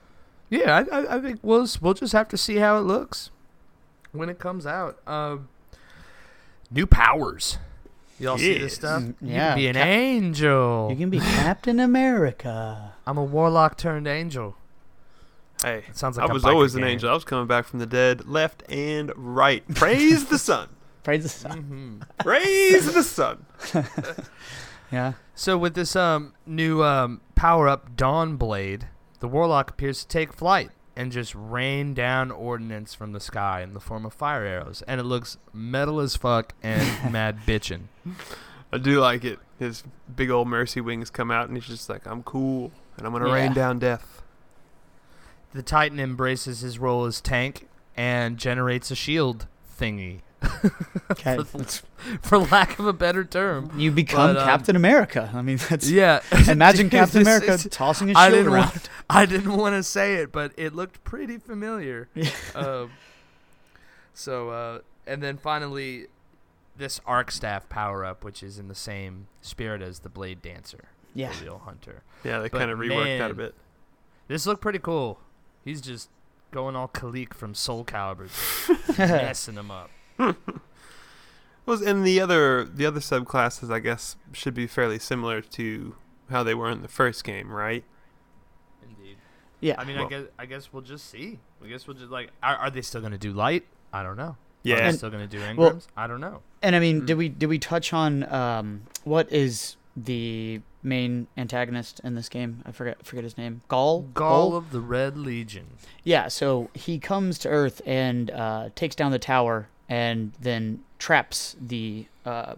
Yeah, I, I, I think we'll we'll just have to see how it looks when it comes out. Um, new powers. Y'all see this Yes. stuff? Mm, You yeah, can be an Cap- angel. You can be Captain America. I'm a warlock turned angel. Hey, It sounds like I a was biker always an gang. angel. I was coming back from the dead, left and right. Praise the sun. Praise the sun. Mm-hmm. Praise the sun. Yeah. So with this um new um power up Dawn Blade, the warlock appears to take flight and just rain down ordnance from the sky in the form of fire arrows, and it looks metal as fuck and mad bitchin'. I do like it. His big old mercy wings come out, and he's just like, I'm cool, and I'm going to Yeah. rain down death. The Titan embraces his role as tank and generates a shield thingy, Okay. for, for lack of a better term. You become But, um, Captain America. I mean, that's Yeah. imagine Captain This America is- tossing his I shield didn't around. want, I didn't want to say it, but it looked pretty familiar. Yeah. um, so, uh, and then finally, this arc staff power up, which is in the same spirit as the Blade Dancer, Yeah. the real hunter. Yeah, they But kind of reworked that a man, bit. This looked pretty cool. He's just going all Khalik from Soul Calibur, messing him up. Was and the other the other subclasses, I guess, should be fairly similar to how they were in the first game, right? Indeed. Yeah. I mean, Well- I guess I guess we'll just see. I guess we'll just like, are, are they still going to do light? I don't know. Are Yeah. they And- still going to do engrams? well- I don't know. And I mean, Mm. did we did we touch on um, what is the main antagonist in this game? I forget forget his name. Gaul. Gaul of the Red Legion. Yeah. So he comes to Earth and uh, takes down the tower, and then traps the uh,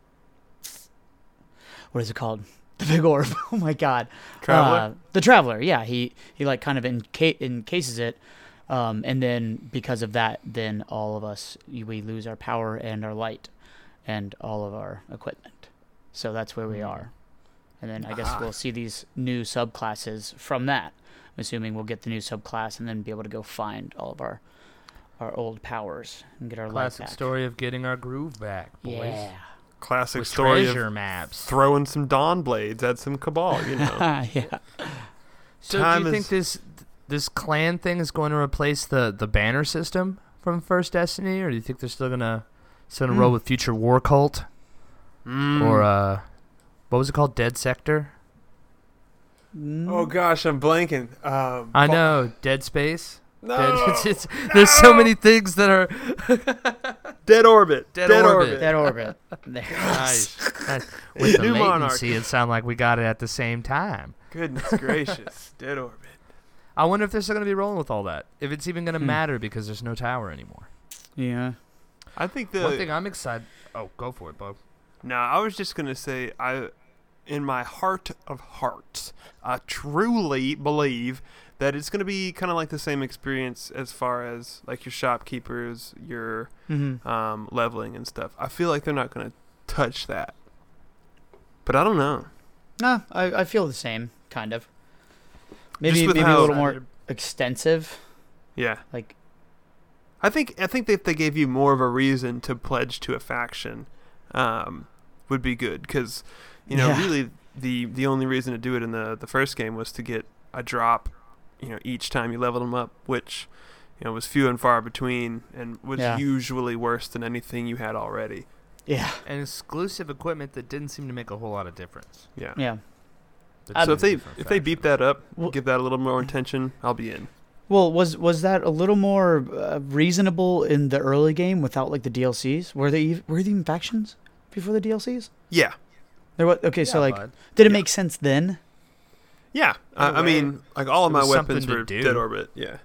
what is it called? The big orb. Oh my god. Traveler? Uh, the Traveler. Yeah. He he like kind of enca- encases it. Um, and then because of that, then all of us, we lose our power and our light and all of our equipment. So that's where we Hmm. are. And then I guess Ah. we'll see these new subclasses from that. I'm assuming we'll get the new subclass and then be able to go find all of our our old powers and get our Classic light back. story of getting our groove back, boys. Yeah. Classic With story treasure of maps. throwing some Dawn Blades at some Cabal, you know. yeah. So Time do you think is- this this clan thing is going to replace the, the banner system from First Destiny, or do you think they're still gonna still gonna Mm. roll with Future War Cult Mm. or uh, what was it called, Dead Sector? Oh gosh, I'm blanking. Um, I fu- know, Dead Space. No. Dead, it's, it's, There's so many things that are Dead Orbit. Dead Dead, Orbit. Orbit. That orbit. There. nice. nice. With the New latency, Monarchy. it sounded like we got it at the same time. Goodness gracious. Dead Orbit. I wonder if they're still gonna be rolling with all that. If it's even gonna Hmm. matter because there's no tower anymore. Yeah. I think the One thing I'm excited. Oh, go for it, Bob. No, I was just gonna say, I, in my heart of hearts, I truly believe that it's gonna be kind of like the same experience as far as like your shopkeepers, your Mm-hmm. um, leveling and stuff. I feel like they're not gonna touch that, but I don't know. Nah, I, I feel the same, kind of. Maybe Just with maybe a how- little more extensive. Yeah, Like, I think I think that if they gave you more of a reason to pledge to a faction, um, would be good because, you know, Yeah. really the the only reason to do it in the the first game was to get a drop, you know, each time you leveled them up, which, you know, was few and far between and was Yeah. usually worse than anything you had already. yeah, And exclusive equipment that didn't seem to make a whole lot of difference. Yeah. yeah. But So if they different if they beep factions. that up, Well- give that a little more attention, I'll be in. Well, was was that a little more uh, reasonable in the early game without like the D L Cs? Were they ev- were there even factions before the D L Cs? Yeah. There was okay. so Yeah, like, bud. did it Yeah. make sense then? Yeah. I, In a I way, mean, like all of it my was weapons something to were do. dead orbit. Yeah.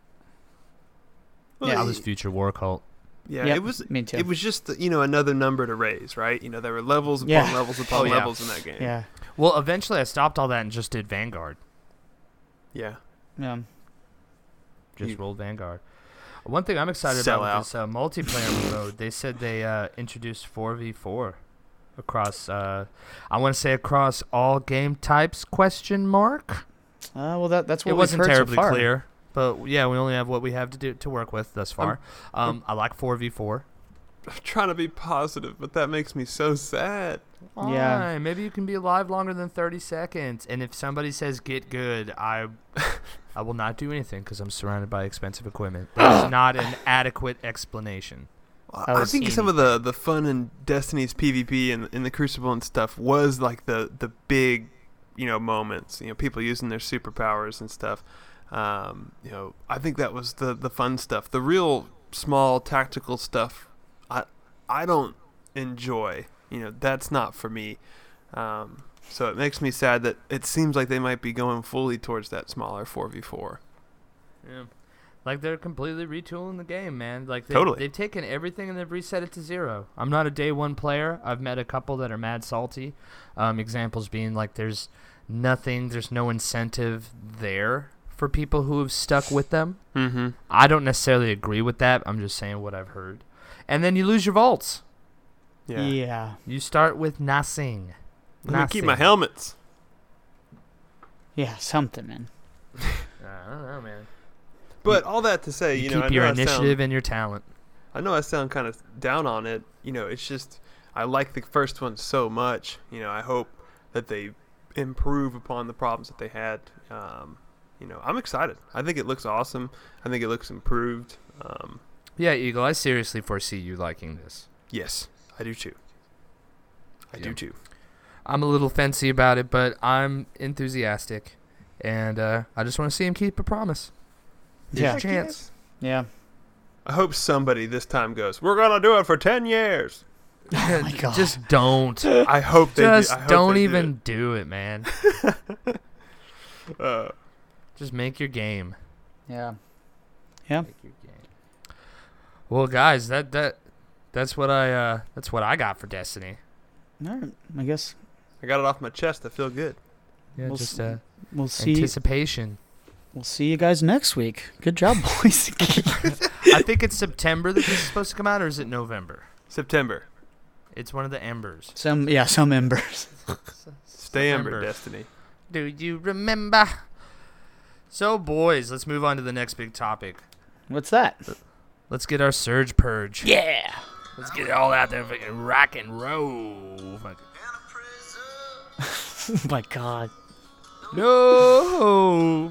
Well, yeah, I y- was Future War Cult. Yeah, Yep, it was. me too. It was just you know another number to raise, right? You know there were levels upon Yeah. levels upon Oh, yeah. levels in that game. Yeah, Well, eventually I stopped all that and just did Vanguard. Yeah. yeah. Just You- rolled Vanguard. One thing I'm excited Sell about out. with this uh, multiplayer mode, they said they uh, introduced four v four across, uh, I want to say across all game types, question mark? Uh, well, that that's what It we've wasn't heard so terribly far. clear, but yeah, we only have what we have to do to work with thus far. Um, I like four v four. I'm trying to be positive, but that makes me so sad. Yeah. Why? Maybe you can be alive longer than thirty seconds, and if somebody says get good, I I will not do anything because I'm surrounded by expensive equipment. That's not an adequate explanation. Well, I I was think some in- of the, the fun in Destiny's PvP and in the Crucible and stuff was like the, the big, you know, moments. You know, people using their superpowers and stuff. Um, you know, I think that was the, the fun stuff. The real small tactical stuff, I I don't enjoy. You know, that's not for me. Um, so it makes me sad that it seems like they might be going fully towards that smaller four v four. Yeah. Like, they're completely retooling the game, man. Like, they, Totally. they've taken everything and they've reset it to zero. I'm not a day one player. I've met a couple that are mad salty. Um, examples being, like, there's nothing, there's no incentive there for people who have stuck with them. Mm-hmm. I don't necessarily agree with that. I'm just saying what I've heard. And then you lose your vaults. Yeah. Yeah. You start with nothing. I'm gonna keep my Nothing. helmets. Yeah, something, man. I don't know, man. But all that to say, You, you, keep know, I your know I sound- initiative and your talent. I know I sound kind of down on it. You know, it's just I like the first one so much. You know, I hope that they improve upon the problems that they had. Um, you know, I'm excited. I think it looks awesome. I think it looks improved. Um, Yeah, Eagle, I seriously foresee you liking this. yes, I do too. I Yeah. do too. I'm a little fancy about it, but I'm enthusiastic. And uh, I just want to see him keep a promise. There's Yeah. a chance. Yeah. I hope somebody this time goes, we're going to do it for ten years. Oh my god. Just don't. I hope they Just do. I hope don't they do even do it, man. it. Uh, Just make your game. Yeah. Yeah. Make your game. Well, guys, that that that's what I uh that's what I got for Destiny. All right. I guess I got it off my chest. I feel good. Yeah, We'll just s- uh, we'll see. anticipation. We'll see you guys next week. Good job, boys. I think it's September that this is supposed to come out, or is it November? September. It's one of the embers. some yeah, some embers. Stay Ember, September. Destiny. Do you remember? So, boys, let's move on to the next big topic. What's that? Let's get our Surge Purge. Yeah. Let's get it all out there, fucking rock and roll. Fuck. Oh my god. No.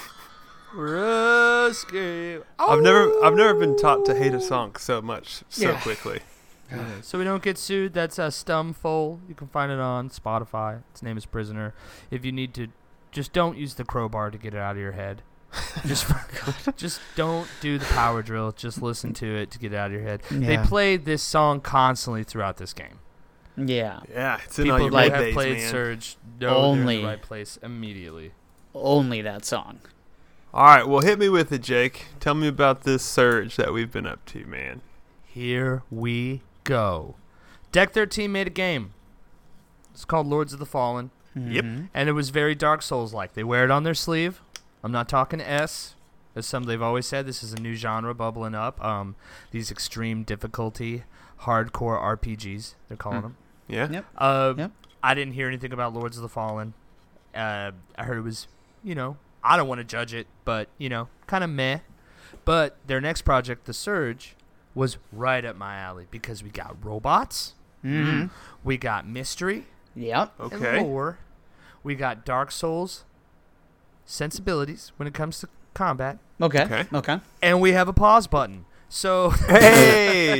Rescue. I've never I've never been taught to hate a song so much so Yeah. quickly. So we don't get sued. That's a Stumful. You can find it on Spotify. Its name is Prisoner. If you need to, just don't use the crowbar to get it out of your head. Just, just don't do the power drill. Just listen to it to get it out of your head. They Yeah. played this song constantly throughout this game. Yeah. Yeah, it's in People all your who like red have days, played man. Surge know they're in Only. the right place immediately. Only that song. All right, well, hit me with it, Jake. Tell me about this surge that we've been up to, man. Here we go. Deck thirteen made a game. It's called Lords of the Fallen. Yep. Mhm. And it was very Dark Souls-like. They wear it on their sleeve. I'm not talking S, as some they've always said. This is a new genre bubbling up. Um, these extreme difficulty, hardcore R P Gs, they're calling Hmm. them. Yeah? Yep. Uh, Yep. I didn't hear anything about Lords of the Fallen. Uh, I heard it was, you know, I don't want to judge it, but, you know, kind of meh. But their next project, The Surge, was right up my alley because we got robots, Mhm. we got mystery, Yep. Okay. and lore. We got Dark Souls sensibilities when it comes to combat, Okay. Okay. Okay. and we have a pause button. So, Hey!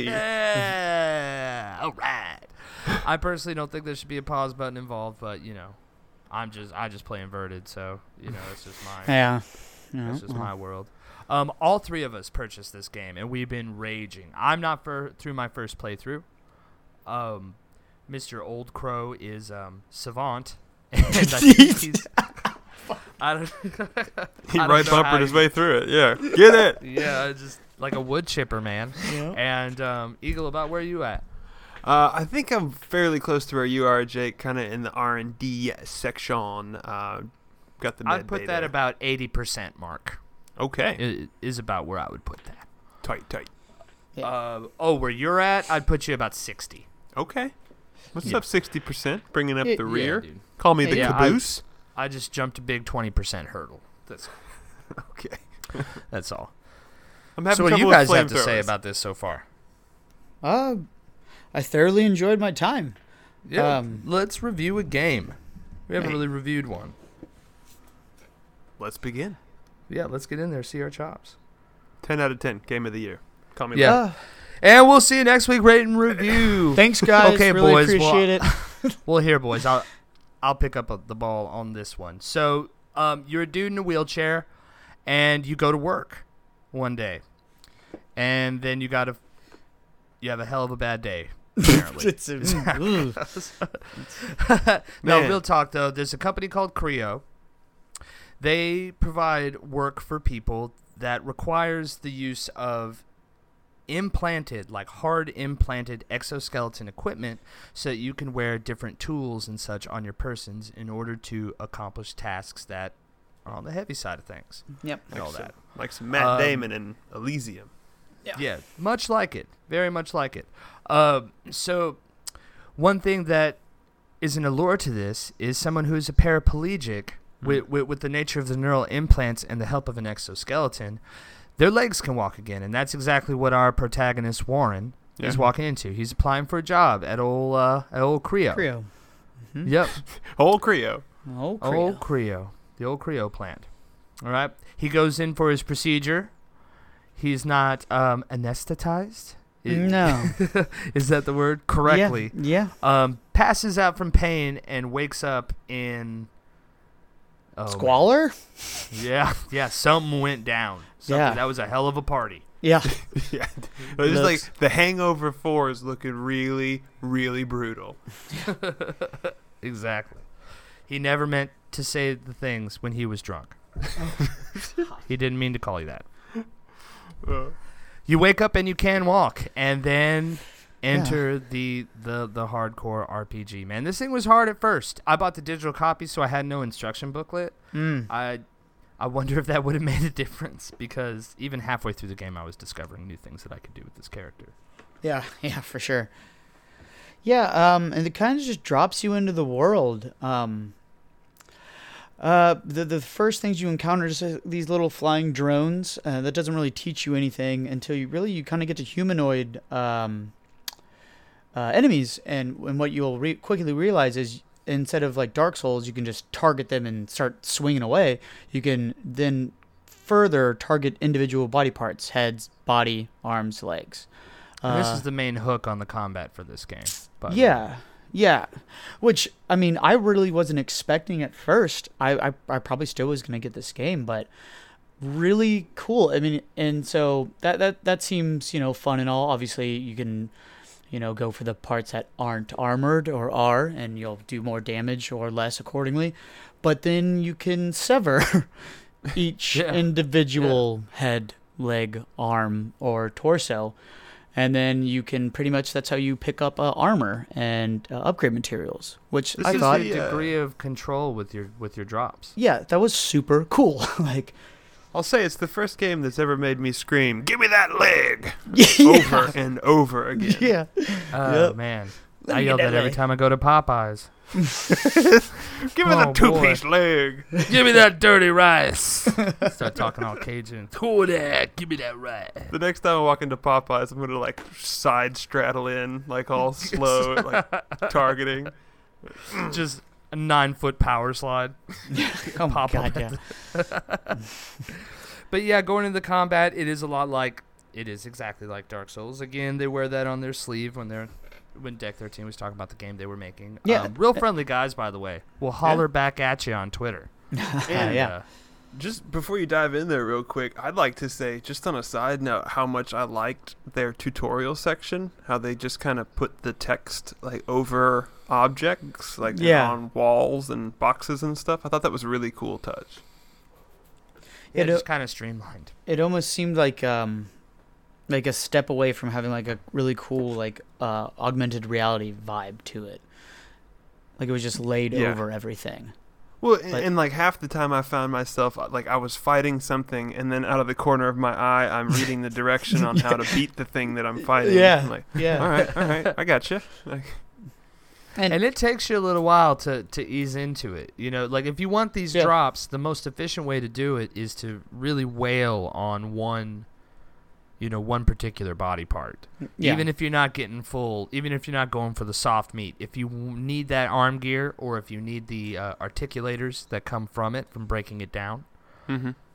yeah, all right. I personally don't think there should be a pause button involved, but you know, I'm just I just play inverted, so you know it's just my Yeah. Yeah, that's just well. my world. Um, all three of us purchased this game, and we've been raging. I'm not for through my first playthrough. Um, Mister Old Crow is um savant, and I think he's. I don't. He I don't right know bumpered how his he- way through it. Yeah. Get it. Yeah, just like a wood chipper, man. Yeah. And um, Eagle, about where you at? Uh, I think I'm fairly close to where you are, Jake, kind of in the R and D section. Uh, got the med I'd put bay that there. about eighty percent mark. Okay. It is about where I would put that. Tight, tight. Yeah. Uh, oh, where you're at, I'd put you about sixty. Okay. What's Yeah. up, sixty percent? Bringing up Yeah, the Yeah, rear. dude. Call me the Yeah, I- caboose. I just jumped a big twenty percent hurdle. That's Okay. that's all. I'm having So what do trouble you guys with have to say flamethrowers. about this so far? Uh, I thoroughly enjoyed my time. Yeah, Um, let's review a game. We haven't Hey. really reviewed one. Let's begin. yeah, let's get in there, see our chops. ten out of ten, game of the year. Call me. Yeah. later. And we'll see you next week. Rate and review. Thanks, guys. Okay, really boys, appreciate well, it. Well, here, boys, I'll I'll pick up a, the ball on this one. So, um, you're a dude in a wheelchair, and you go to work one day, and then you got to you have a hell of a bad day. Apparently. It's a- ooh. No, Man. real talk though. There's a company called Creo. They provide work for people that requires the use of implanted, like hard implanted exoskeleton equipment so that you can wear different tools and such on your persons in order to accomplish tasks that are on the heavy side of things Yep. and all Like that. some, like some Matt Um, Damon in Elysium. Yeah. Yeah, much like it. Very much like it. Uh, so, one thing that is an allure to this is someone who's a paraplegic with, with, with the nature of the neural implants and the help of an exoskeleton, their legs can walk again. And that's exactly what our protagonist, Warren, is Yeah. walking into. He's applying for a job at old, uh, at old Creo. Creo. Mhm. Yep. Whole Creo. Oh, Creo. Old Creo. The old Creo plant. All right. He goes in for his procedure. He's not um, anesthetized. I- No. Is that the word? Correctly. Yeah. Um, passes out from pain and wakes up in. Oh, man. Squalor? Yeah. Yeah. Something went down. Something, Yeah. That was a hell of a party. Yeah. Yeah. But it's Looks- like the Hangover four is looking really, really brutal. Exactly. He never meant to say the things when he was drunk. He didn't mean to call you that. Uh, You wake up and you can walk, and then enter the, the the hardcore R P G. Man, this thing was hard at first. I bought the digital copy, so I had no instruction booklet. Mm. I I wonder if that would have made a difference, because even halfway through the game, I was discovering new things that I could do with this character. Yeah, yeah, for sure. Yeah, um, and it kind of just drops you into the world. Um, uh, the the first things you encounter is uh, these little flying drones. Uh, that doesn't really teach you anything until you really you kind of get to humanoid um, uh, enemies, and and what you'll re- quickly realize is instead of like Dark Souls, you can just target them and start swinging away. You can then further target individual body parts: heads, body, arms, legs. And this Uh, is the main hook on the combat for this game. by the way. Yeah, yeah. Which I mean, I really wasn't expecting at first. I I, I probably still was gonna get this game, but really cool. I mean, and so that that that seems you know fun and all. Obviously, you can you know go for the parts that aren't armored or are, and you'll do more damage or less accordingly. But then you can sever each Yeah. individual head, leg, arm, or torso. And then you can pretty much, that's how you pick up uh, armor and uh, upgrade materials, which This I is thought, the, uh, degree of control with your with your drops. yeah, that was super cool. Like, I'll say it's the first game that's ever made me scream, "Give me that leg!" yeah, over and over again. yeah. Oh Yep. man, Let I me yell get that that every leg. time I go to Popeyes. Give me Oh, the two-piece leg. Give me that dirty rice. Start talking all Cajun. Who that? Give me that rice. The next time I walk into Popeyes, I'm gonna like side straddle in, like all slow, like targeting. Just a nine foot power slide. Oh my Pop up god, at yeah. But yeah, going into the combat, it is a lot like it is exactly like Dark Souls. Again, they wear that on their sleeve when they're when Deck thirteen was talking about the game they were making. Yeah. Um, real friendly guys, by the way. We'll holler back at you on Twitter. And, yeah. uh, Just before you dive in there real quick, I'd like to say, just on a side note, how much I liked their tutorial section, how they just kind of put the text like over objects, like Yeah. on walls and boxes and stuff. I thought that was a really cool touch. yeah, It, just kind of streamlined. it almost seemed like um like a step away from having like a really cool like uh augmented reality vibe to it. Like it was just laid Yeah. over everything. Well, and, But- and like half the time I found myself uh, like I was fighting something, and then out of the corner of my eye, I'm reading the direction on how to beat the thing that I'm fighting. Yeah. I'm like, Yeah. all right, all right, I got you. Like, And, And it takes you a little while to, to ease into it. You know, like if you want these Yeah. drops, the most efficient way to do it is to really wail on one, you know, one particular body part. yeah. Even if you're not getting full, even if you're not going for the soft meat, if you w- need that arm gear or if you need the uh, articulators that come from it, from breaking it down, mm-hmm.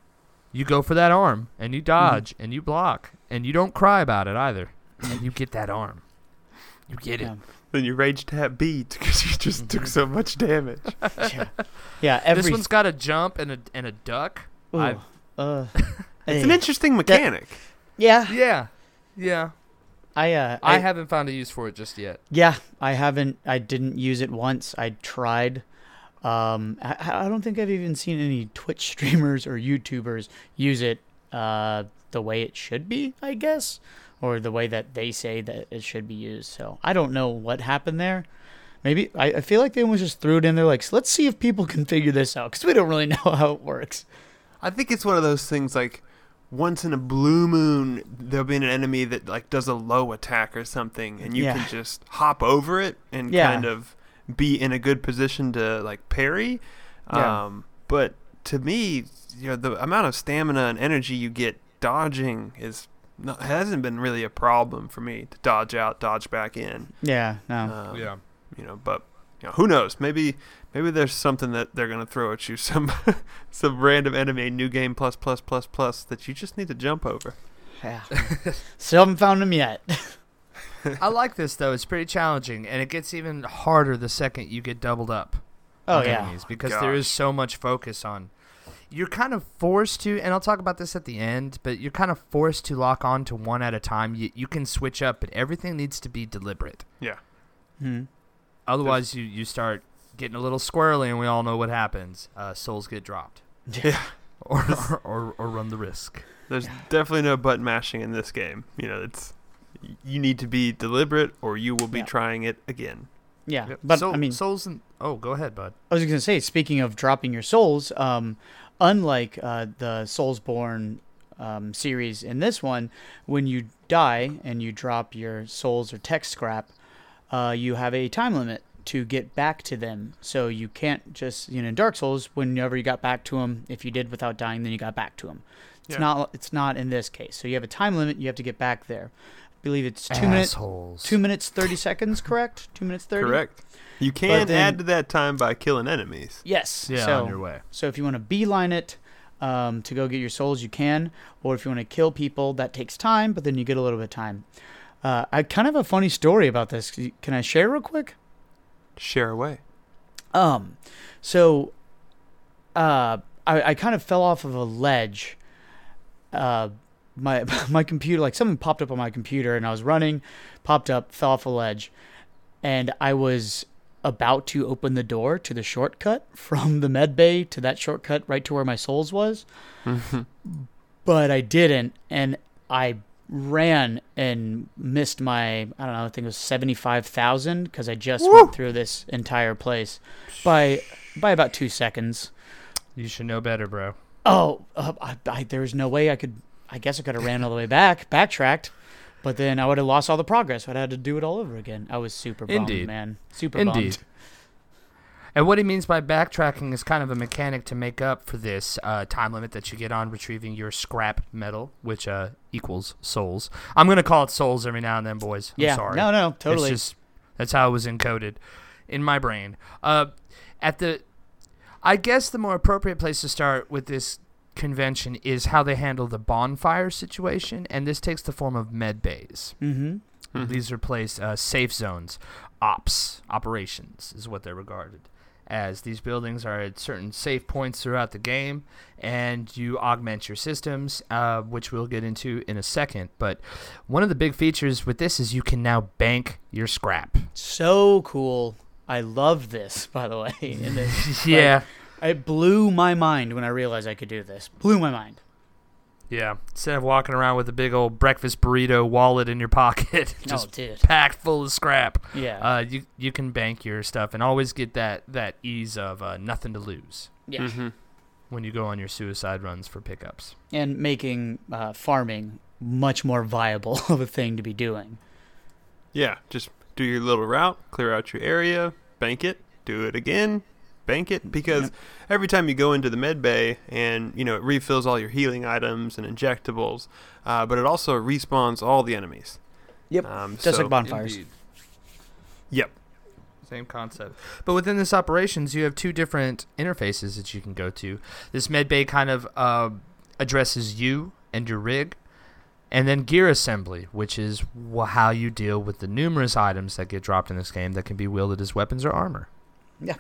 you go for that arm, and you dodge, mm-hmm. and you block, and you don't cry about it either. And you get that arm. You get yeah. it. Then you rage tab B because you just took so much damage. yeah. yeah every this one's got a jump and a and a duck. Uh, it's hey. an interesting mechanic. That, yeah. Yeah. Yeah. I uh I, I haven't found a use for it just yet. Yeah, I haven't. I didn't use it once. I tried. Um, I, I don't think I've even seen any Twitch streamers or YouTubers use it uh, the way it should be, I guess, or the way that they say that it should be used. So I don't know what happened there. Maybe I, I feel like they almost just threw it in there like, so let's see if people can figure this out, because we don't really know how it works. I think it's one of those things like once in a blue moon there'll be an enemy that like does a low attack or something, and you yeah. can just hop over it and yeah. kind of be in a good position to like parry. Yeah. Um, but to me, you know, the amount of stamina and energy you get dodging is not, hasn't been really a problem for me to dodge out, dodge back in. Yeah, no. Um, yeah. You know, but you know, who knows? Maybe maybe there's something that they're gonna throw at you, some some random enemy, new game plus plus plus plus that you just need to jump over. Yeah. Still haven't found them yet. I like this though. It's pretty challenging, and it gets even harder the second you get doubled up. Oh on yeah, enemies, because Gosh. there is so much focus on. You're kind of forced to, and I'll talk about this at the end, but you're kind of forced to lock on to one at a time. You you can switch up, but everything needs to be deliberate. Yeah. Hmm. Otherwise, you, you start getting a little squirrely, and we all know what happens. Uh, souls get dropped. Yeah. or, or, or or run the risk. There's definitely no button mashing in this game. You know, it's you need to be deliberate, or you will be Yeah. trying it again. Yeah, Yep. but Soul- I mean, souls and oh, go ahead, bud. I was going to say, speaking of dropping your souls, um, unlike uh, the Soulsborne um, series in this one, when you die and you drop your souls or tech scrap, uh, you have a time limit to get back to them. So you can't just, you know, in Dark Souls, whenever you got back to them, if you did without dying, then you got back to them. It's Yeah. not. It's not in this case. So you have a time limit. You have to get back there. I believe it's two minutes. Assholes. Two minutes thirty seconds. Correct. Two minutes thirty. Correct. You can then- add to that time by killing enemies. Yes. Yeah, so, on your way. So if you want to beeline it um, to go get your souls, you can. Or if you want to kill people, that takes time, but then you get a little bit of time. Uh, I kind of have a funny story about this. Can I share real quick? Share away. Um, so uh, I, I kind of fell off of a ledge. Uh, my my computer, like something popped up on my computer, and I was running, popped up, fell off a ledge, and I was about to open the door to the shortcut from the med bay to that shortcut right to where my souls was, but I didn't, and I ran and missed my, I don't know, I think it was seventy-five thousand, because I just Woo! went through this entire place by by about two seconds. You should know better, bro. Oh, uh, I, I, there was no way I could, I guess I could have ran all the way back, backtracked, but then I would have lost all the progress. I'd had to do it all over again. I was super bummed, Indeed. man. Super Indeed. bummed. And what he means by backtracking is kind of a mechanic to make up for this uh, time limit that you get on retrieving your scrap metal, which uh, equals souls. I'm going to call it souls every now and then, boys. I'm Yeah, sorry. no, no, totally. It's just, that's how it was encoded in my brain. Uh, at the, I guess the more appropriate place to start with this convention is how they handle the bonfire situation, and this takes the form of med bays. Mm-hmm. Mhm. These are placed uh, safe zones, ops, operations is what they're regarded as. These buildings are at certain safe points throughout the game, and you augment your systems, uh, which we'll get into in a second. But one of the big features with this is you can now bank your scrap. So cool. I love this, by the way. And it, Yeah. like, it blew my mind when I realized I could do this. Blew my mind. Yeah. Instead of walking around with a big old breakfast burrito wallet in your pocket, just oh, dude. packed full of scrap, Yeah. uh, you you can bank your stuff and always get that, that ease of uh, nothing to lose yeah. Mm-hmm. when you go on your suicide runs for pickups. And making uh, farming much more viable of a thing to be doing. Yeah, just do your little route, clear out your area, bank it, do it again, bank it, because Yep. every time you go into the med bay and, you know, it refills all your healing items and injectables, uh, but it also respawns all the enemies. Yep. Um, Just so- like bonfires. Indeed. Yep. Same concept. But within this operations, you have two different interfaces that you can go to. This med bay kind of uh, addresses you and your rig. And then gear assembly, which is wh- how you deal with the numerous items that get dropped in this game that can be wielded as weapons or armor. Yeah.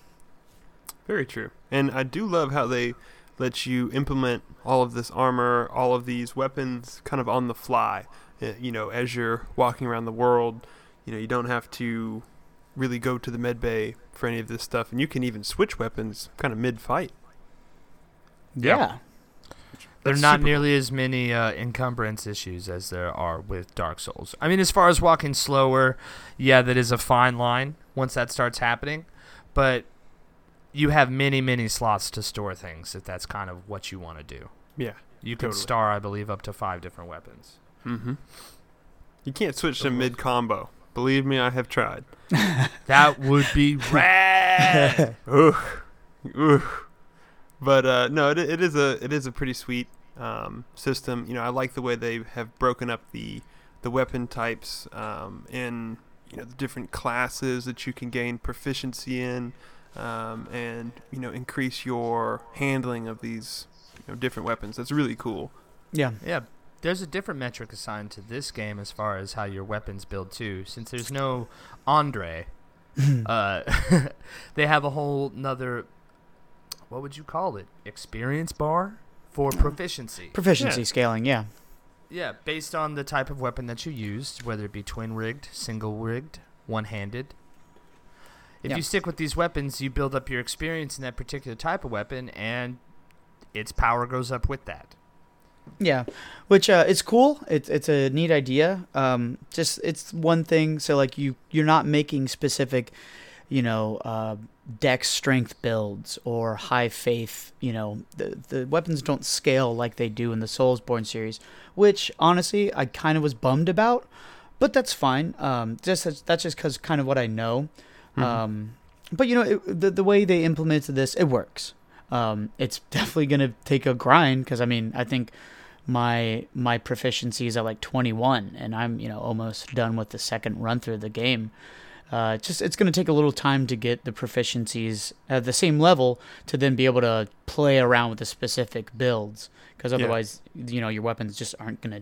Very true. And I do love how they let you implement all of this armor, all of these weapons kind of on the fly. Uh, you know, as you're walking around the world, you know, you don't have to really go to the med bay for any of this stuff. And you can even switch weapons kind of mid-fight. Yeah. Yeah. There are That's not super nearly as many uh, encumbrance issues as there are with Dark Souls. I mean, as far as walking slower, yeah, that is a fine line once that starts happening. But you have many, many slots to store things if that's kind of what you want to do. Yeah. You can Totally. star, I believe, up to five different weapons. Mm-hmm. You can't switch to mid-combo. Believe me, I have tried. That would be rad. Ooh. Ooh. But uh, no, it, it is a it is a pretty sweet um, system. You know, I like the way they have broken up the the weapon types um, in you know the different classes that you can gain proficiency in, um, and you know increase your handling of these you know, different weapons. That's really cool. Yeah. Yeah, there's a different metric assigned to this game as far as how your weapons build too. Since there's no Andre, uh, they have a whole nother, what would you call it, experience bar for proficiency. Proficiency Yeah. scaling, yeah. Yeah, based on the type of weapon that you used, whether it be twin-rigged, single-rigged, one-handed. If Yeah. you stick with these weapons, you build up your experience in that particular type of weapon, and its power goes up with that. Yeah, which uh, it's cool. It's it's a neat idea. Um, just it's one thing. So like you you're not making specific, you know, uh, dex strength builds or high faith. You know, the the weapons don't scale like they do in the Soulsborne series, which honestly I kind of was bummed about, but that's fine. Um, just that's, that's just because kind of what I know. Mhm. Um, but you know, it, the the way they implemented this, it works. Um, it's definitely gonna take a grind because I mean I think my my proficiency is at like twenty-one and I'm you know almost done with the second run through the game. Uh, it's just it's gonna take a little time to get the proficiencies at the same level to then be able to play around with the specific builds because Yeah. otherwise you know your weapons just aren't gonna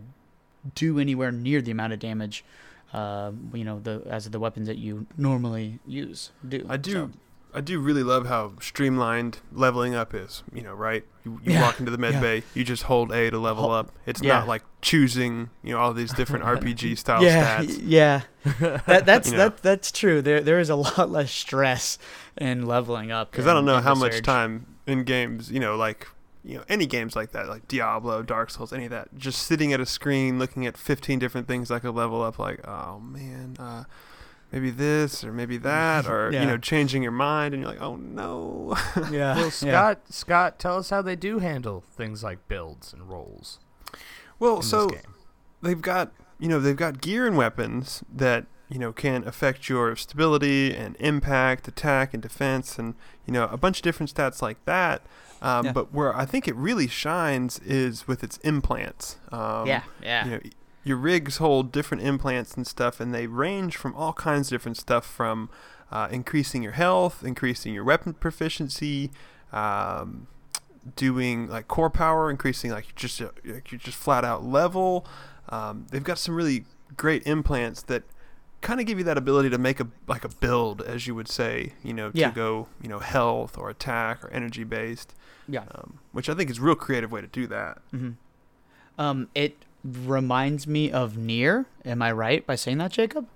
do anywhere near the amount of damage uh, you know the as the weapons that you normally use do. I do. So, I do really love how streamlined leveling up is. You know, right? You, you Yeah, walk into the med yeah. bay, you just hold A to level Hol- up. It's yeah. not like choosing, you know, all these different R P G style yeah, stats. yeah. That, that's You know. that that's true. There there is a lot less stress in leveling up. Because I don't in- know in how the much Surge. time in games, you know, like you know, any games like that, like Diablo, Dark Souls, any of that, just sitting at a screen looking at fifteen different things I could level up. Like, oh man, uh, maybe this or maybe that, or Yeah. you know, changing your mind, and you're like, oh no. Yeah. Well, yeah. Scott, Scott, tell us how they do handle things like builds and rolls Well, in so this game. they've got you know they've got gear and weapons that you know can affect your stability and impact, attack and defense, and you know a bunch of different stats like that. Um, Yeah. But where I think it really shines is with its implants. Um, yeah, yeah. You know, your rigs hold different implants and stuff, and they range from all kinds of different stuff, from uh, increasing your health, increasing your weapon proficiency, um, doing like core power, increasing like just uh, like you're just flat out level. Um, they've got some really great implants that kind of give you that ability to make a like a build, as you would say, you know, to Yeah. go you know health or attack or energy based, Yeah. um, which I think is a real creative way to do that. hmm Um, it reminds me of Nier. Am I right by saying that, Jacob?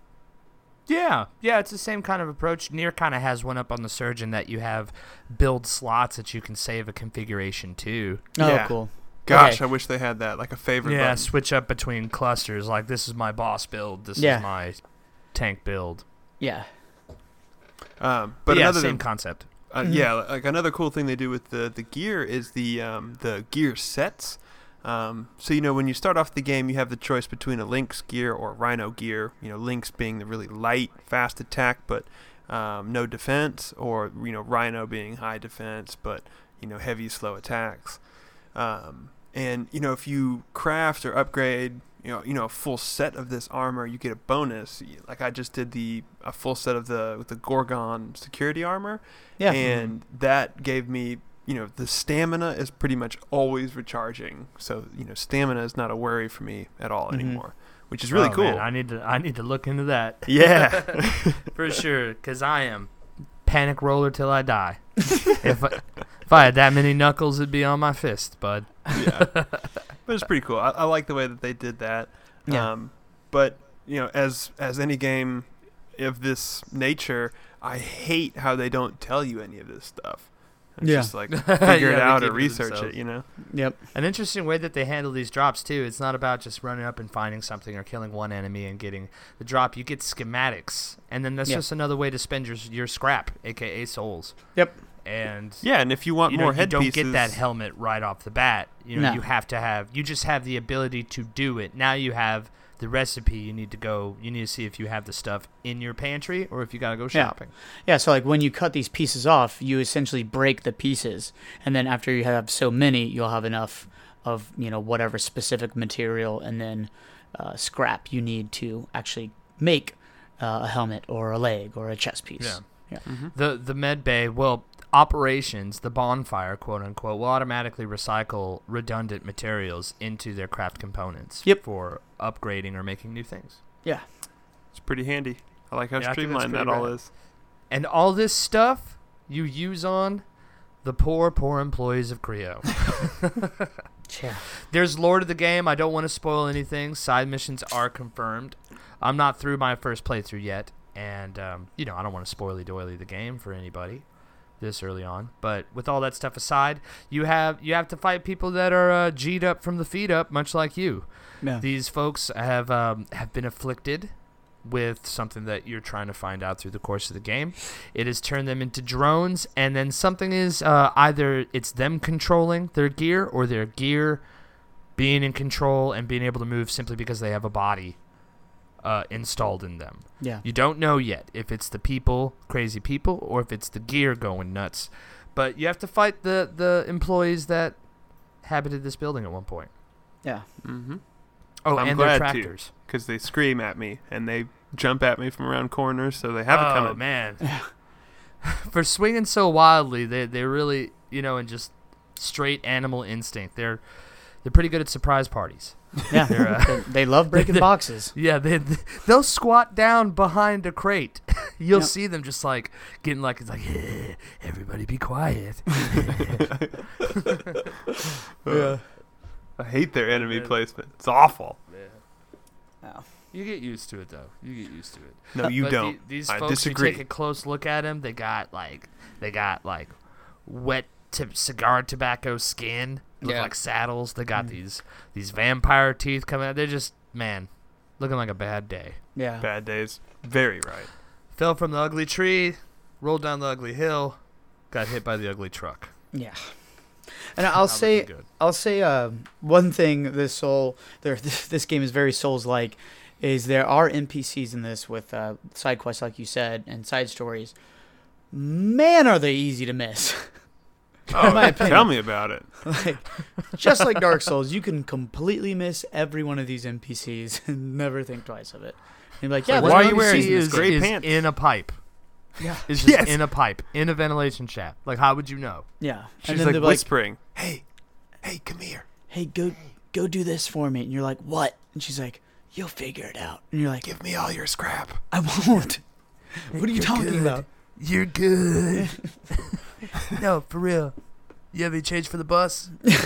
Yeah, yeah, it's the same kind of approach. Nier kind of has one up on the Surge in that you have build slots that you can save a configuration to. Oh, Yeah. cool. Gosh, Okay. I wish they had that, like a favorite Yeah, button. switch up between clusters. Like, this is my boss build. This Yeah. is my tank build. Yeah. Um, But but yeah, another same concept. uh, Mhm. yeah, like another cool thing they do with the the gear is the um, the gear sets. Um, so you know when you start off the game, you have the choice between a Lynx gear or Rhino gear. You know, Lynx being the really light, fast attack, but um, no defense, or you know Rhino being high defense, but you know heavy, slow attacks. Um, and you know if you craft or upgrade, you know you know a full set of this armor, you get a bonus. Like I just did the a full set of the with the Gorgon security armor. Yeah. And that gave me, you know, the stamina is pretty much always recharging. So, you know, stamina is not a worry for me at all Mhm. anymore, which is really Oh, cool. man, I need to I need to look into that. Yeah. For sure, because I am panic roller till I die. if, I, if I had that many knuckles, it'd be on my fist, bud. Yeah. But it's pretty cool. I, I like the way that they did that. Yeah. Um, but, you know, as as any game of this nature, I hate how they don't tell you any of this stuff. It's Yeah. just like figure Yeah, it they out keep or it to research themselves. it, you know? Yep. An interesting way that they handle these drops, too. It's not about just running up and finding something or killing one enemy and getting the drop. You get schematics, and then that's Yep. just another way to spend your your scrap, a k a souls. Yep. And Yeah, and if you want you know, more you head don't pieces, get that helmet right off the bat. You know, No. you have to have. You just have the ability to do it. Now you have the recipe. You need to go. You need to see if you have the stuff in your pantry or if you gotta go Yeah. shopping. Yeah, so like when you cut these pieces off, you essentially break the pieces, and then after you have so many, you'll have enough of, you know, whatever specific material and then uh, scrap you need to actually make uh, a helmet or a leg or a chest piece. Yeah. hmm The the med bay, well, operations, the bonfire, quote unquote, will automatically recycle redundant materials into their craft components Yep. for upgrading or making new things. Yeah. it's pretty handy. I like how Yeah, I think that's streamlined that pretty all rad. is. And all this stuff you use on the poor, poor employees of Creo. Yeah. There's lore to the game. I don't want to spoil anything. Side missions are confirmed. I'm not through my first playthrough yet, and um, you know I don't want to spoily doily the game for anybody this early on. But with all that stuff aside, you have you have to fight people that are uh, G'd up from the feet up, much like you. Yeah. These folks have um, have been afflicted with something that you're trying to find out through the course of the game. It has turned them into drones, and then something is uh, either it's them controlling their gear or their gear being in control and being able to move simply because they have a body uh, installed in them. Yeah. You don't know yet if it's the people, crazy people, or if it's the gear going nuts. But you have to fight the, the employees that habited this building at one point. Yeah. Mm-hmm. Oh, I'm and their glad to. tractors. Because they scream at me and they jump at me from around corners, so they have it Oh, coming. man. For swinging so wildly, they they really, you know, and just straight animal instinct. They're they're pretty good at surprise parties. Yeah. They're, uh, they, they love breaking boxes. Yeah, they they'll squat down behind a crate. You'll Yep. see them just like getting like it's like "Eh, everybody be quiet. Yeah. I hate their enemy Yeah. placement. It's awful. Oh. You get used to it though. You get used to it. No, you But don't. the- these I folks, disagree. you take a close look at them. They got like they got like wet t- cigar tobacco skin, look Yeah. like saddles. They got Mm. these these vampire teeth coming out. They're just man, looking like a bad day. Yeah. Bad days. Very right. Fell from the ugly tree, rolled down the ugly hill, got hit by the ugly truck. Yeah. And I'll Not say looking good. I'll say uh, one thing this soul there this game is very Souls like is there are N P Cs in this with uh, side quests like you said and side stories. Man, are they easy to miss. Oh, my opinion. tell me about it. Like, just like Dark Souls, you can completely miss every one of these N P Cs and never think twice of it. And you're like, yeah, Like, there's why are no you wearing N P Cs in these this gray game. is pants? in a pipe. Yeah. It's just Yes. in a pipe, in a ventilation shaft. Like, how would you know? Yeah. She's and then like they're whispering, hey, hey, come here. hey, go go do this for me. And you're like, what? And she's like, you'll figure it out. And you're like, Give me all your scrap. I won't. What are you talking about? You're good. No, for real. You have any change for the bus?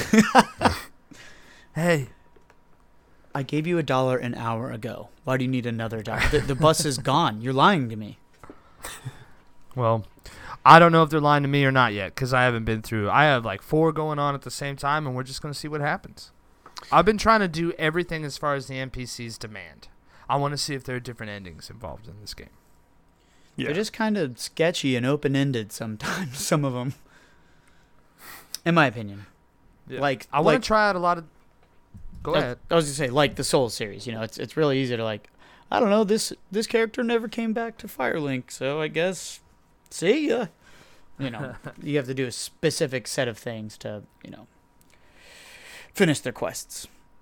Hey. I gave you a dollar an hour ago. Why do you need another dollar? The, the bus is gone. You're lying to me. Well, I don't know if they're lying to me or not yet because I haven't been through. I have like four going on at the same time, and we're just going to see what happens. I've been trying to do everything as far as the N P Cs demand. I want to see if there are different endings involved in this game. Yeah. They're just kind of sketchy and open-ended sometimes, some of them. In my opinion. Like I want like, to try out a lot of. Go I, ahead. I was gonna say, like the Souls series, you know, it's it's really easy to like, I don't know, this this character never came back to Firelink, so I guess see ya. You know, you have to do a specific set of things to, you know, finish their quests.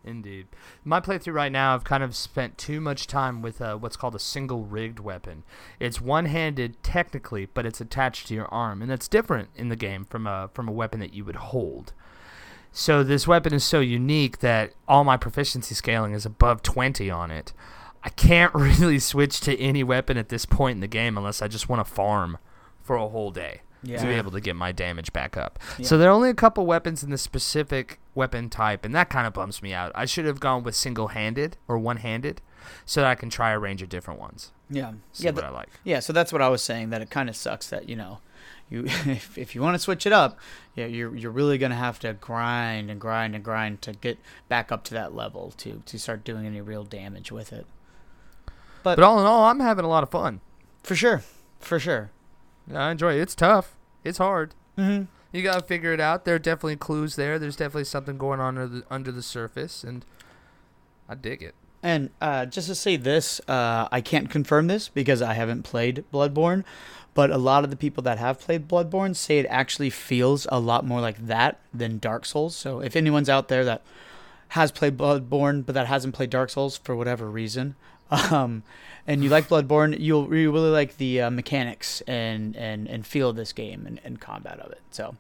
Indeed. My playthrough right now, I've kind of spent too much time with uh, what's called a single rigged weapon. It's one-handed technically, but it's attached to your arm, and that's different in the game from a from a weapon that you would hold. So this weapon is so unique that all my proficiency scaling is above twenty on it. I can't really switch to any weapon at this point in the game unless I just want to farm for a whole day. Yeah. To be able to get my damage back up. Yeah. So there are only a couple weapons in the specific weapon type, and that kind of bums me out. I should have gone with single-handed or one-handed so that I can try a range of different ones. Yeah. See yeah, what th- I like. Yeah, so that's what I was saying, that it kind of sucks that, you know, you if, if you want to switch it up, yeah, you're you're really going to have to grind and grind and grind to get back up to that level to, to start doing any real damage with it. But, but all in all, I'm having a lot of fun. For sure. For sure. I enjoy it. It's tough. It's hard. Mm-hmm. You got to figure it out. There are definitely clues there. There's definitely something going on under the, under the surface, and I dig it. And uh, just to say this, uh, I can't confirm this because I haven't played Bloodborne, but a lot of the people that have played Bloodborne say it actually feels a lot more like that than Dark Souls. So if anyone's out there that has played Bloodborne but that hasn't played Dark Souls for whatever reason, um, and you like Bloodborne, you'll you really like the uh, mechanics and, and, and feel of this game and, and combat of it. So,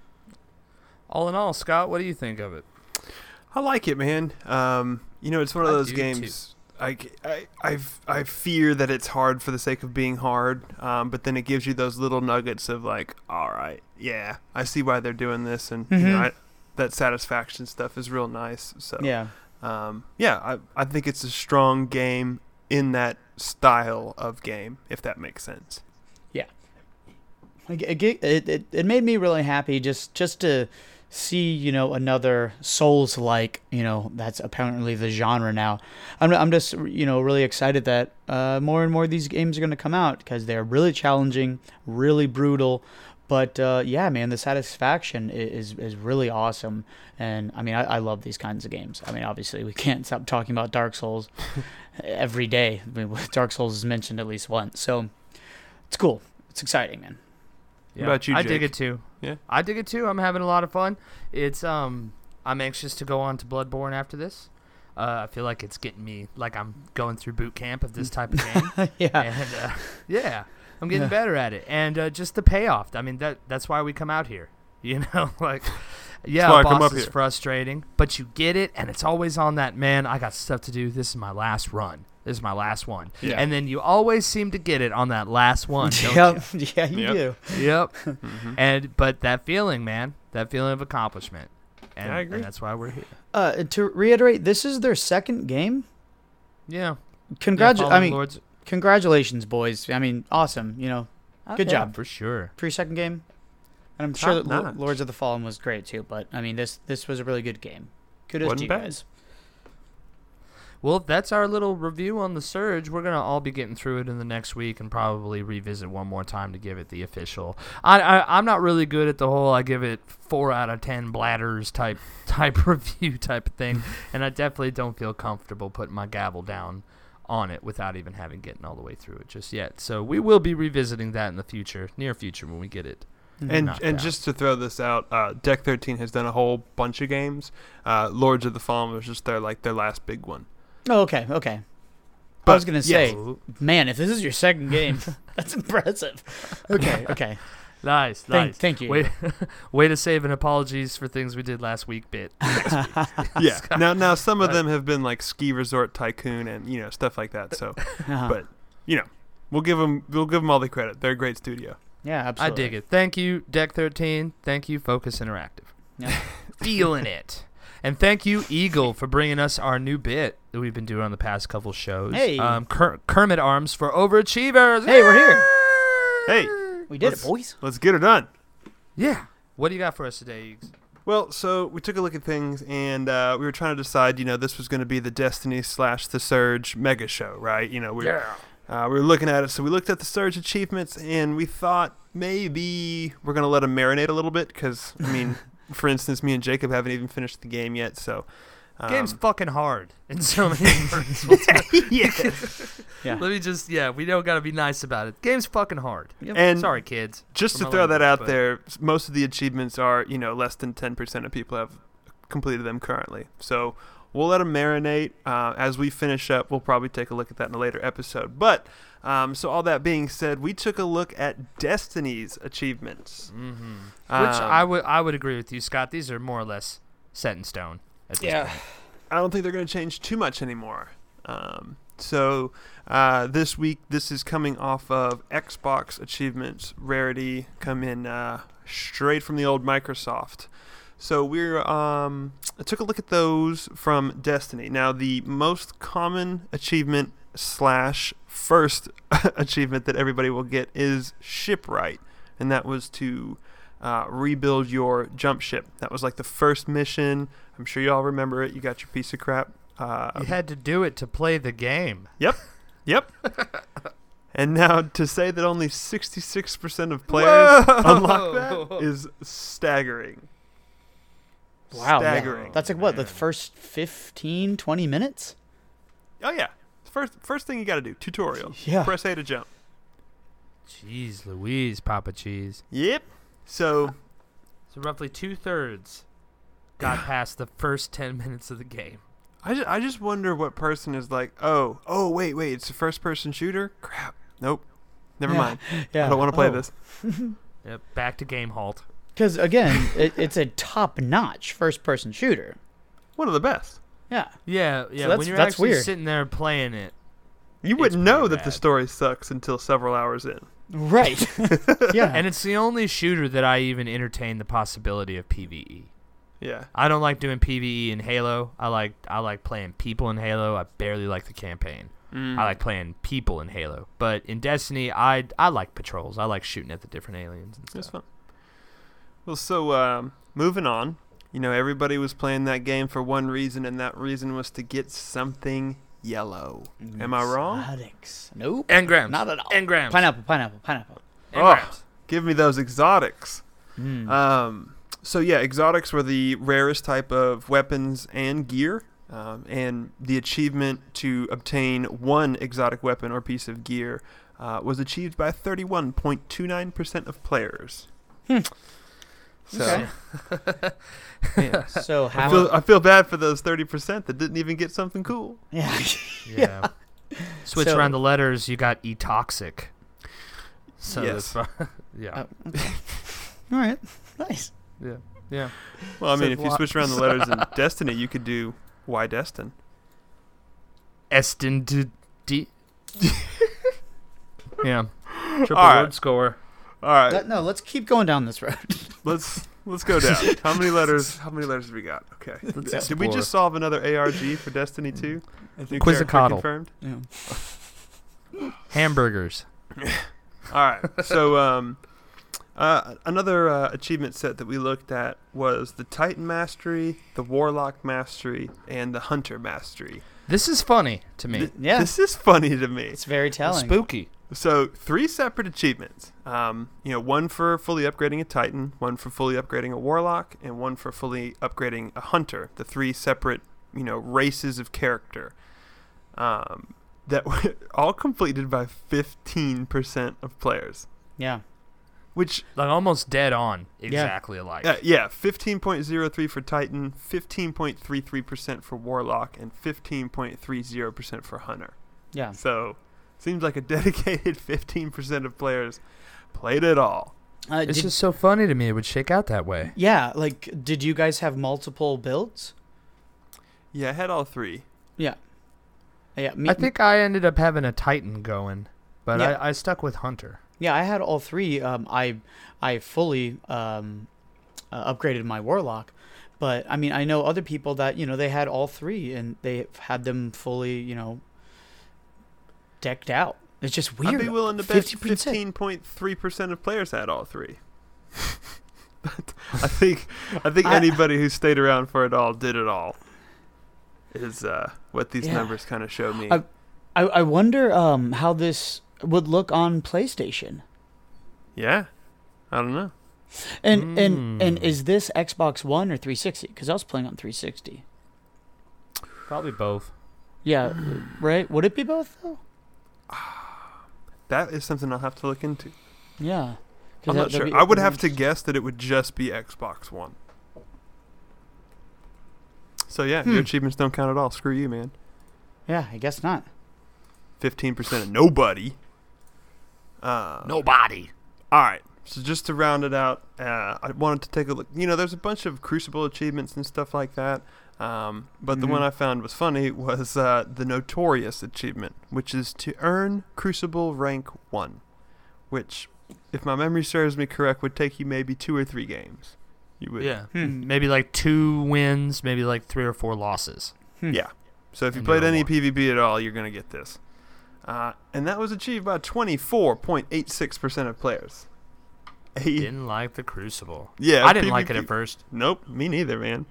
all in all, Scott, what do you think of it? I like it, man. Um, you know, it's one of I those do games. I, I, I've, I fear that it's hard for the sake of being hard, um, but then it gives you those little nuggets of like, all right, yeah, I see why they're doing this, and mm-hmm. you know, I, that satisfaction stuff is real nice. So yeah, um, yeah, I, I think it's a strong game in that style of game, if that makes sense. Yeah, it it it, it made me really happy just just to see, you know, another Souls-like, you know, that's apparently the genre now. I'm I'm just, you know, really excited that uh, more and more of these games are going to come out because they're really challenging, really brutal. But uh, yeah, man, the satisfaction is is really awesome, and I mean, I, I love these kinds of games. I mean, obviously, we can't stop talking about Dark Souls every day. I mean, Dark Souls is mentioned at least once, so it's cool. It's exciting, man. Yeah. What about you, I Jake? dig it too. Yeah, I dig it too. I'm having a lot of fun. It's um, I'm anxious to go on to Bloodborne after this. Uh, I feel like it's getting me like I'm going through boot camp of this type of game. yeah, and uh, yeah. I'm getting Yeah. better at it, and uh, just the payoff. I mean, that that's why we come out here. You know, like, yeah, why I come boss up is here. frustrating, but you get it, and it's always on that, man, I got stuff to do. This is my last run. This is my last one. Yeah. And then you always seem to get it on that last one, don't yep. yeah, you Yep. do. you? Yep. mm-hmm. And but that feeling, man, that feeling of accomplishment, and, I agree. and that's why we're here. Uh, to reiterate, this is their second game. Yeah. Congratu- Yeah, I mean, Lords. congratulations, boys. I mean, awesome. You know, Oh, good yeah, job. for sure. for your second game. And I'm Top sure that Lo- notch. Lords of the Fallen was great too, but I mean, this this was a really good game. Kudos Wasn't to you bad. guys. Well, that's our little review on the Surge. We're going to all be getting through it in the next week and probably revisit one more time to give it the official. I, I, I'm not really good at the whole I give it four out of ten bladders type type review type of thing, and I definitely don't feel comfortable putting my gavel down on it without even having gotten all the way through it just yet. So we will be revisiting that in the future, near future, when we get it. And knocked and out. just to throw this out, uh, Deck thirteen has done a whole bunch of games. Uh, Lords of the Fallen was just their like their last big one. Oh, okay, okay. But, I was gonna say, Ooh, man, if this is your second game, that's impressive. Okay, okay. nice, Thank, nice. thank you. Way, way to save an apologies for things we did last week bit. Yeah. Now now some of Right. them have been like Ski Resort Tycoon and you know stuff like that. So, Uh-huh. but you know, we'll give them we'll give them all the credit. They're a great studio. yeah, I absolutely. dig it. Thank you, Deck thirteen. Thank you, Focus Interactive. Yeah. Feeling it. And thank you, Eagle, for bringing us our new bit that we've been doing on the past couple shows. Hey. Um, Ker- Kermit Arms for Overachievers. Hey, we're here. Hey, We did Let's- it, boys. let's get it done. Yeah. What do you got for us today, Eags? Well, so we took a look at things, and uh, we were trying to decide. You know, this was going to be the Destiny slash the Surge mega show, right? You know, we Yeah. uh, we were looking at it, so we looked at the Surge achievements, and we thought maybe we're going to let them marinate a little bit, because I mean, for instance, me and Jacob haven't even finished the game yet, so. Um, Game's fucking hard in so many words. We'll t- yeah. Yeah. Let me just, yeah, we don't got to be nice about it. Game's fucking hard. Yep. And Sorry, kids. just for to my throw that language, out but- there, s- most of the achievements are, you know, less than ten percent of people have completed them currently. So we'll let them marinate. Uh, as we finish up, we'll probably take a look at that in a later episode. But um, so all that being said, we took a look at Destiny's achievements, Mm-hmm. um, Which I would I would agree with you, Scott. These are more or less set in stone at this Yeah. point. I don't think they're going to change too much anymore. Um, so uh, this week, this is coming off of Xbox achievements. Rarity come in uh, straight from the old Microsoft. So we're um, I took a look at those from Destiny. Now, the most common achievement slash first achievement that everybody will get is Shipwright, and that was to uh, rebuild your jump ship. That was like the first mission. I'm sure you all remember it. You got your piece of crap. Uh, You had to do it to play the game. Yep. Yep. And now to say that only sixty-six percent of players Whoa! unlock that is staggering. Wow. yeah. Staggering. That's like what, the Man. first fifteen, twenty minutes? Oh yeah. First first thing you got to do, tutorial. Yeah. Press A to jump. Jeez Louise, Papa Cheese. Yep. So, So roughly two thirds got past the first ten minutes of the game. I just, I just wonder what person is like, "Oh, oh wait, wait, it's a first person shooter? Crap. Nope. Never Yeah. mind. Yeah. I don't want to play Oh. this." Yep, back to game halt. Because again, it, it's a top-notch first-person shooter. One of the best. Yeah. Yeah, yeah. that's- when you're that's actually weird. sitting there playing it, You It's wouldn't know pretty that the bad. story sucks until several hours in. Right. yeah. and it's the only shooter that I even entertain the possibility of PvE. Yeah. I don't like doing PvE in Halo. I like I like playing people in Halo. I barely like the campaign. Mm. I like playing people in Halo. But in Destiny, I I like patrols. I like shooting at the different aliens and That's stuff. fun. Well, so um, moving on, you know, everybody was playing that game for one reason, and that reason was to get something yellow. Am I wrong? Exotics. Nope. Engrams. Not at all. Engrams. Pineapple, pineapple, pineapple. Engrams. Give me those exotics. Mm. Um, so yeah, exotics were the rarest type of weapons and gear, um, and the achievement to obtain one exotic weapon or piece of gear uh, was achieved by thirty-one point two nine percent of players. Hmm. So, Okay. man, So I half. feel, I feel bad for those thirty percent that didn't even get something cool. yeah. Yeah. Switch So- around the letters, you got e-toxic. So Yes. that's pro- yeah. Oh, okay. All right. Nice. yeah. Yeah. Well, I So mean, if you wha- switch around the letters in Destiny, you could do Y Destin. Estin d- D. Yeah. Triple All right. word score. All right, Let- no, let's keep going down this road. let's let's go down. How many letters? How many letters have we got? Okay. Let's Did we explore. just solve another A R G for Destiny two? New Quizzicato. character confirmed. Yeah. Hamburgers. All right. So um, uh, another uh, achievement set that we looked at was the Titan Mastery, the Warlock Mastery, and the Hunter Mastery. This is funny to me. Th- Yeah. This is funny to me. It's very telling. Spooky. So three separate achievements. Um, you know, one for fully upgrading a Titan, one for fully upgrading a Warlock, and one for fully upgrading a Hunter. The three separate, you know, races of character. Um, that were all completed by fifteen percent of players. Yeah. Which, Like almost dead on. Exactly alike. uh, yeah, fifteen point zero three for Titan, fifteen point three three percent for Warlock, and fifteen point three zero percent for Hunter. Yeah. So, seems like a dedicated fifteen percent of players played it all. Uh, It's did- just so funny to me it would shake out that way. yeah. Like, did you guys have multiple builds? Yeah, I had all three. Yeah. Yeah. Me, I think I ended up having a Titan going, but Yeah. I, I stuck with Hunter. Yeah, I had all three. Um, I I fully um, uh, upgraded my Warlock, but I mean, I know other people that you know they had all three and they had them fully, you know, decked out. It's just weird. I'd be willing to bet fifty percent. fifteen point three percent of players had all three. But I think I think I- anybody who stayed around for it all did it all. Is uh, what these Yeah. numbers kind of show me. I- I, I wonder um, how this would look on PlayStation. yeah, I don't know. And and and Mm. is this Xbox One or three sixty? Because I was playing on three sixty. Probably both. Yeah, right. Would it be both though? That is something I'll have to look into. Yeah. 'Cause I'm that- not that'd sure. be- I would that'd have be to interesting. guess that it would just be Xbox One. So yeah, Hmm. your achievements don't count at all. Screw you, man. Yeah, I guess not. Fifteen percent of nobody. Uh, Nobody. All right. So just to round it out, uh, I wanted to take a look. You know, there's a bunch of Crucible achievements and stuff like that. Um, but the Mhm. one I found was funny was uh, the Notorious achievement, which is to earn Crucible rank one, which, if my memory serves me correct, would take you maybe two or three games. You would. Yeah. Hmm. Maybe like two wins, maybe like three or four losses. Hmm. Yeah. So if you And played you're any one. PvP at all, you're going to get this. Uh, and that was achieved by twenty-four point eight six percent of players. A, Didn't like the Crucible. yeah, I didn't like it PvP at first. Nope, me neither, man.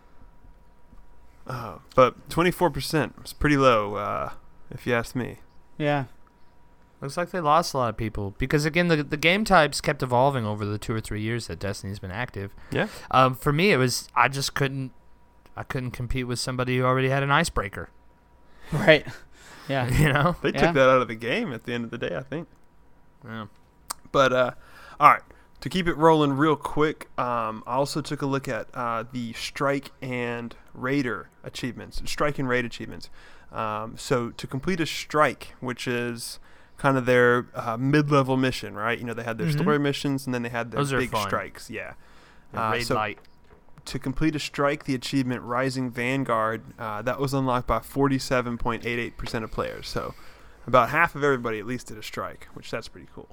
Uh, but twenty-four percent is pretty low, uh, if you ask me. Yeah. Looks like they lost a lot of people because again the the game types kept evolving over the two or three years that Destiny's been active. Yeah. Um, for me, it was I just couldn't I couldn't compete with somebody who already had an icebreaker. Right. Yeah. You know. They Yeah. took that out of the game at the end of the day, I think. Yeah. But, uh, all right. To keep it rolling real quick, um, I also took a look at uh, the Strike and Raider achievements, Strike and Raid achievements. Um, so to complete a Strike, which is kind of their uh, mid-level mission, right? You know, they had their Mhm. story missions, and then they had their Those are big fun. strikes. Yeah. And Uh, Raid so Light. to complete a Strike, the achievement Rising Vanguard, uh, that was unlocked by forty-seven point eight eight percent of players. So about half of everybody at least did a Strike, which that's pretty cool.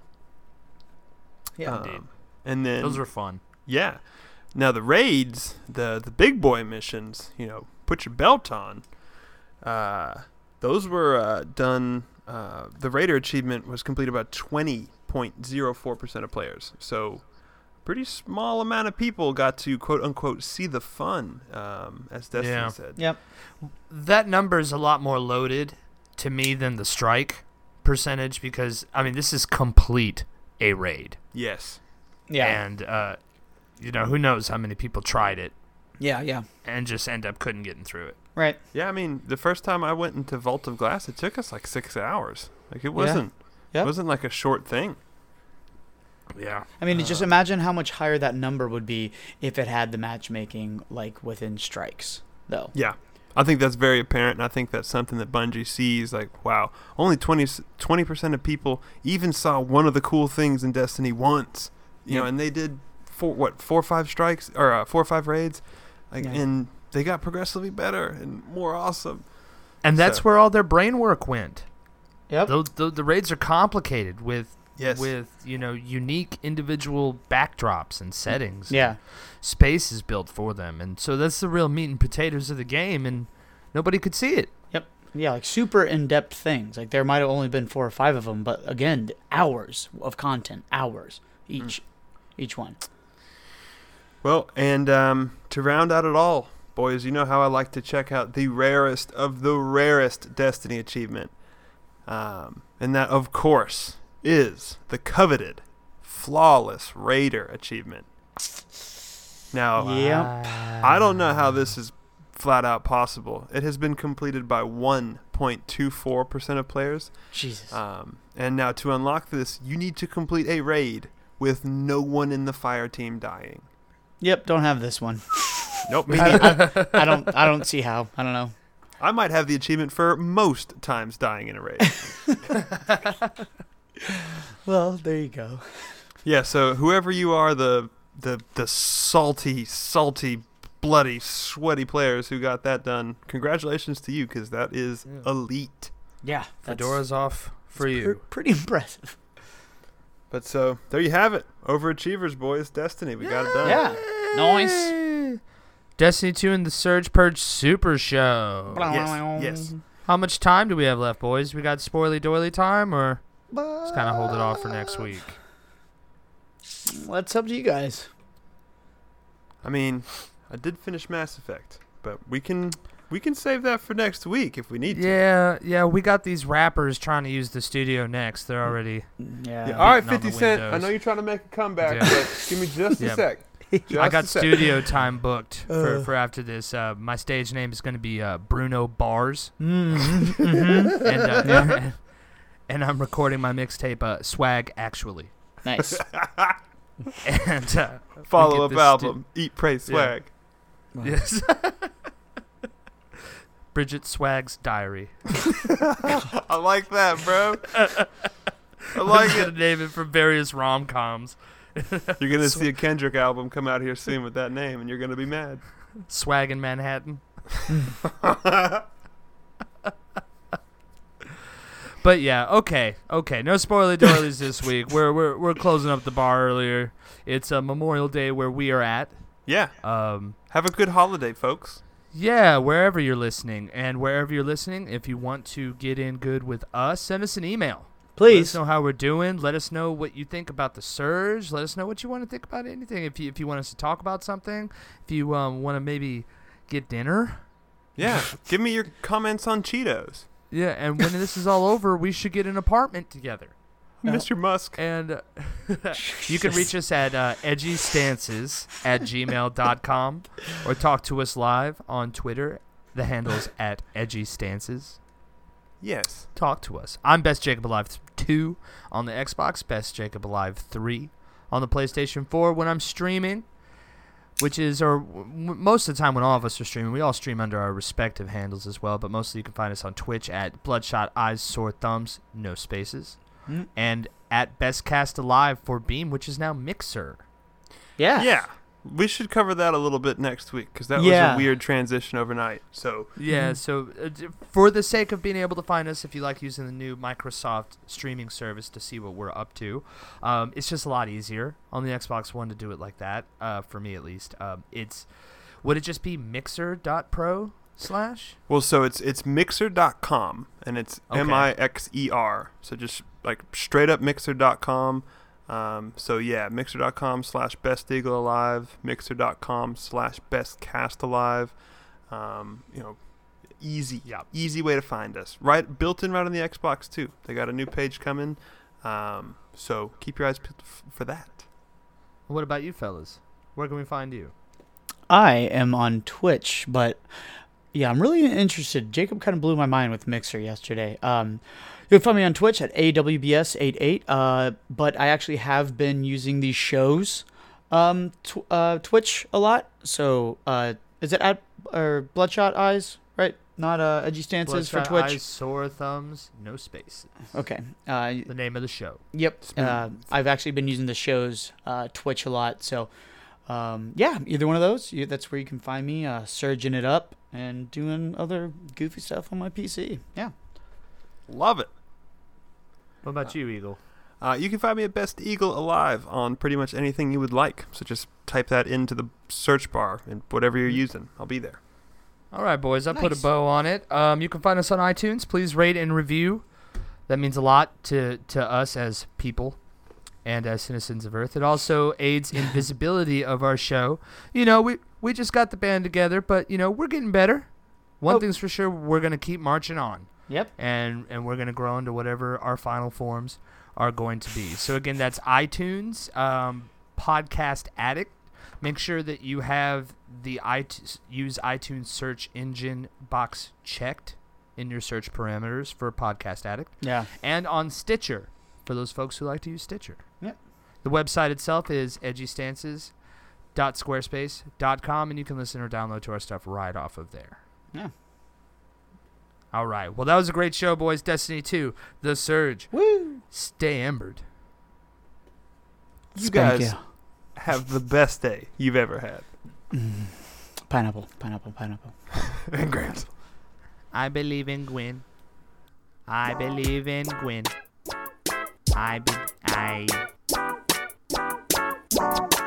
Yeah. Indeed. Um, and then Those are fun. yeah. Now the raids, the the big boy missions, you know, put your belt on. Uh, those were uh, done. Uh, the Raider achievement was completed by twenty point zero four percent of players. So, pretty small amount of people got to quote unquote see the fun, um, as Destiny Yeah. said. Yep. That number is a lot more loaded to me than the strike percentage because I mean this is complete a raid. Yes. Yeah. And uh, you know who knows how many people tried it Yeah. Yeah. and just end up couldn't getting through it. Right. Yeah, I mean, the first time I went into Vault of Glass, it took us like six hours. Like it wasn't. Yep. It wasn't like a short thing. Yeah. I mean, Uh, just imagine how much higher that number would be if it had the matchmaking like within strikes, though. Yeah. I think that's very apparent, and I think that's something that Bungie sees. Like, wow, only twenty percent of people even saw one of the cool things in Destiny once. You know, Yep. and they did four, what, four or five strikes or uh, four or five raids, like, Yeah. and they got progressively better and more awesome. And that's So- where all their brain work went. Yep. Those the, the raids are complicated with Yes. with you know unique individual backdrops and settings. and Yeah. space is built for them, and so that's the real meat and potatoes of the game, and nobody could see it. Yeah, like super in-depth things. Like there might have only been four or five of them, but again, hours of content, hours each, each one. Well, and um, to round out it all, boys, you know how I like to check out the rarest of the rarest Destiny achievement. Um, and that, of course, is the coveted Flawless Raider achievement. Now, Yep. I don't know how this is flat out possible. It has been completed by one point two four percent of players. Jesus. Um, and now to unlock this, you need to complete a raid with no one in the fire team dying. Yep. Don't have this one. Nope, me I, neither. I, I don't. I don't see how. I don't know. I might have the achievement for most times dying in a raid. Well, there you go. Yeah, so whoever you are, the the the salty, salty, bloody, sweaty players who got that done, congratulations to you, because that is Yeah. elite. Yeah. that's- Fedora's off for that's you. pre- pretty impressive. But so there you have it, overachievers, boys. Destiny, we got it done. Yeah. Nice. Destiny two and the Surge Purge Super Show. Yes, yes. How much time do we have left, boys? We got spoily doily time, or let's kind of hold it off for next week? Well, it's up to you guys. I mean, I did finish Mass Effect, but we can we can save that for next week if we need to. Yeah, yeah, we got these rappers trying to use the studio next. They're already. Yeah. Yeah, all right, beating on the fifty Cent. I windows. know you're trying to make a comeback, Yeah. but give me just Yeah. a sec. Just I got a sec. studio time booked for, Uh. for after this. Uh, my stage name is going to be uh, Bruno Bars, Mm-hmm. and uh, and I'm recording my mixtape uh, Swag Actually. Nice. And uh, we Follow get up this stu- album, Eat, Pray, Yeah. Swag. Yes. Bridget Swag's Diary. I like that, bro. I like I'm it. gonna name it from various rom-coms. You're gonna see a Kendrick album come out here soon with that name, and you're gonna be mad. Swag in Manhattan. But yeah, okay, okay. No spoiler doilies this week. We're we're we're closing up the bar earlier. It's a Memorial Day where we are at. Yeah. Um, Have a good holiday, folks. yeah, wherever you're listening, and wherever you're listening, if you want to get in good with us, send us an email. Let us Please. know how we're doing. Let us know what you think about the surge. Let us know what you want to think about anything. If you if you want us to talk about something, if you um, want to maybe get dinner. Yeah. Give me your comments on Cheetos. Yeah, and when this is all over, we should get an apartment together. No. Mister Musk. And uh, you can reach us at uh, edgystances at gmail dot com or talk to us live on Twitter. The handle's at edgystances. Yes. Talk to us. I'm Best Jacob Alive two on the Xbox, Best Jacob Alive three on the PlayStation four when I'm streaming, which is, or w- most of the time when all of us are streaming, we all stream under our respective handles as well, but mostly you can find us on Twitch at Bloodshot Eyes Sore Thumbs, no spaces, Mm. and at Best Cast Alive for Beam, which is now Mixer. Yeah. Yeah. We should cover that a little bit next week because that Yeah. was a weird transition overnight. So Yeah, Mhm. so uh, d- for the sake of being able to find us, if you like using the new Microsoft streaming service to see what we're up to, um, it's just a lot easier on the Xbox One to do it like that, uh, for me at least. Um, it's Would it just be mixer dot pro slash? well, so it's it's mixer dot com and it's Okay. M I X E R. So just like straight up mixer dot com. Um, so yeah, mixer dot com slash best eagle alive, mixer dot com slash best cast alive. Um, you know, easy, Yep. easy way to find us. Right, built in right on the Xbox too. They got a new page coming. Um, so keep your eyes peeled f- for that. What about you fellas? Where can we find you? I am on Twitch, but yeah, I'm really interested. Jacob kind of blew my mind with Mixer yesterday. Um, you can find me on Twitch at A W B S eighty-eight, uh, but I actually have been using these shows, um, tw- uh, Twitch a lot. So uh, is it at or Bloodshot Eyes, right? Not uh, Edgy Stances for Bloodshot Twitch. Eyes, Sore Thumbs, no spaces. Okay. Uh, The name of the show. Yep. Smooth. Uh, I've actually been using the show's uh, Twitch a lot. So, um, yeah, either one of those. You, that's where you can find me uh, surging it up and doing other goofy stuff on my P C. Yeah. Love it. What about you, Eagle? Uh, you can find me at Best Eagle Alive on pretty much anything you would like. So just type that into the search bar and whatever you're using, I'll be there. All right, boys. I put a Nice. bow on it. Um, you can find us on iTunes. Please rate and review. That means a lot to, to us as people and as citizens of Earth. It also aids in visibility of our show. You know, we, we just got the band together, but, you know, we're getting better. One Oh. thing's for sure, we're going to keep marching on. Yep. And, and we're going to grow into whatever our final forms are going to be. So, again, that's iTunes, um, Podcast Addict. Make sure that you have the iTunes, use iTunes search engine box checked in your search parameters for Podcast Addict. Yeah. And on Stitcher, for those folks who like to use Stitcher. Yep. The website itself is edgystances dot squarespace dot com, and you can listen or download to our stuff right off of there. Yeah. All right. Well, that was a great show, boys. Destiny two, The Surge. Woo. Stay embered. You Spank guys you. have the best day you've ever had. Mm. Pineapple. Pineapple. Pineapple. And Grant. I believe in Gwen. I believe in Gwen. I be I.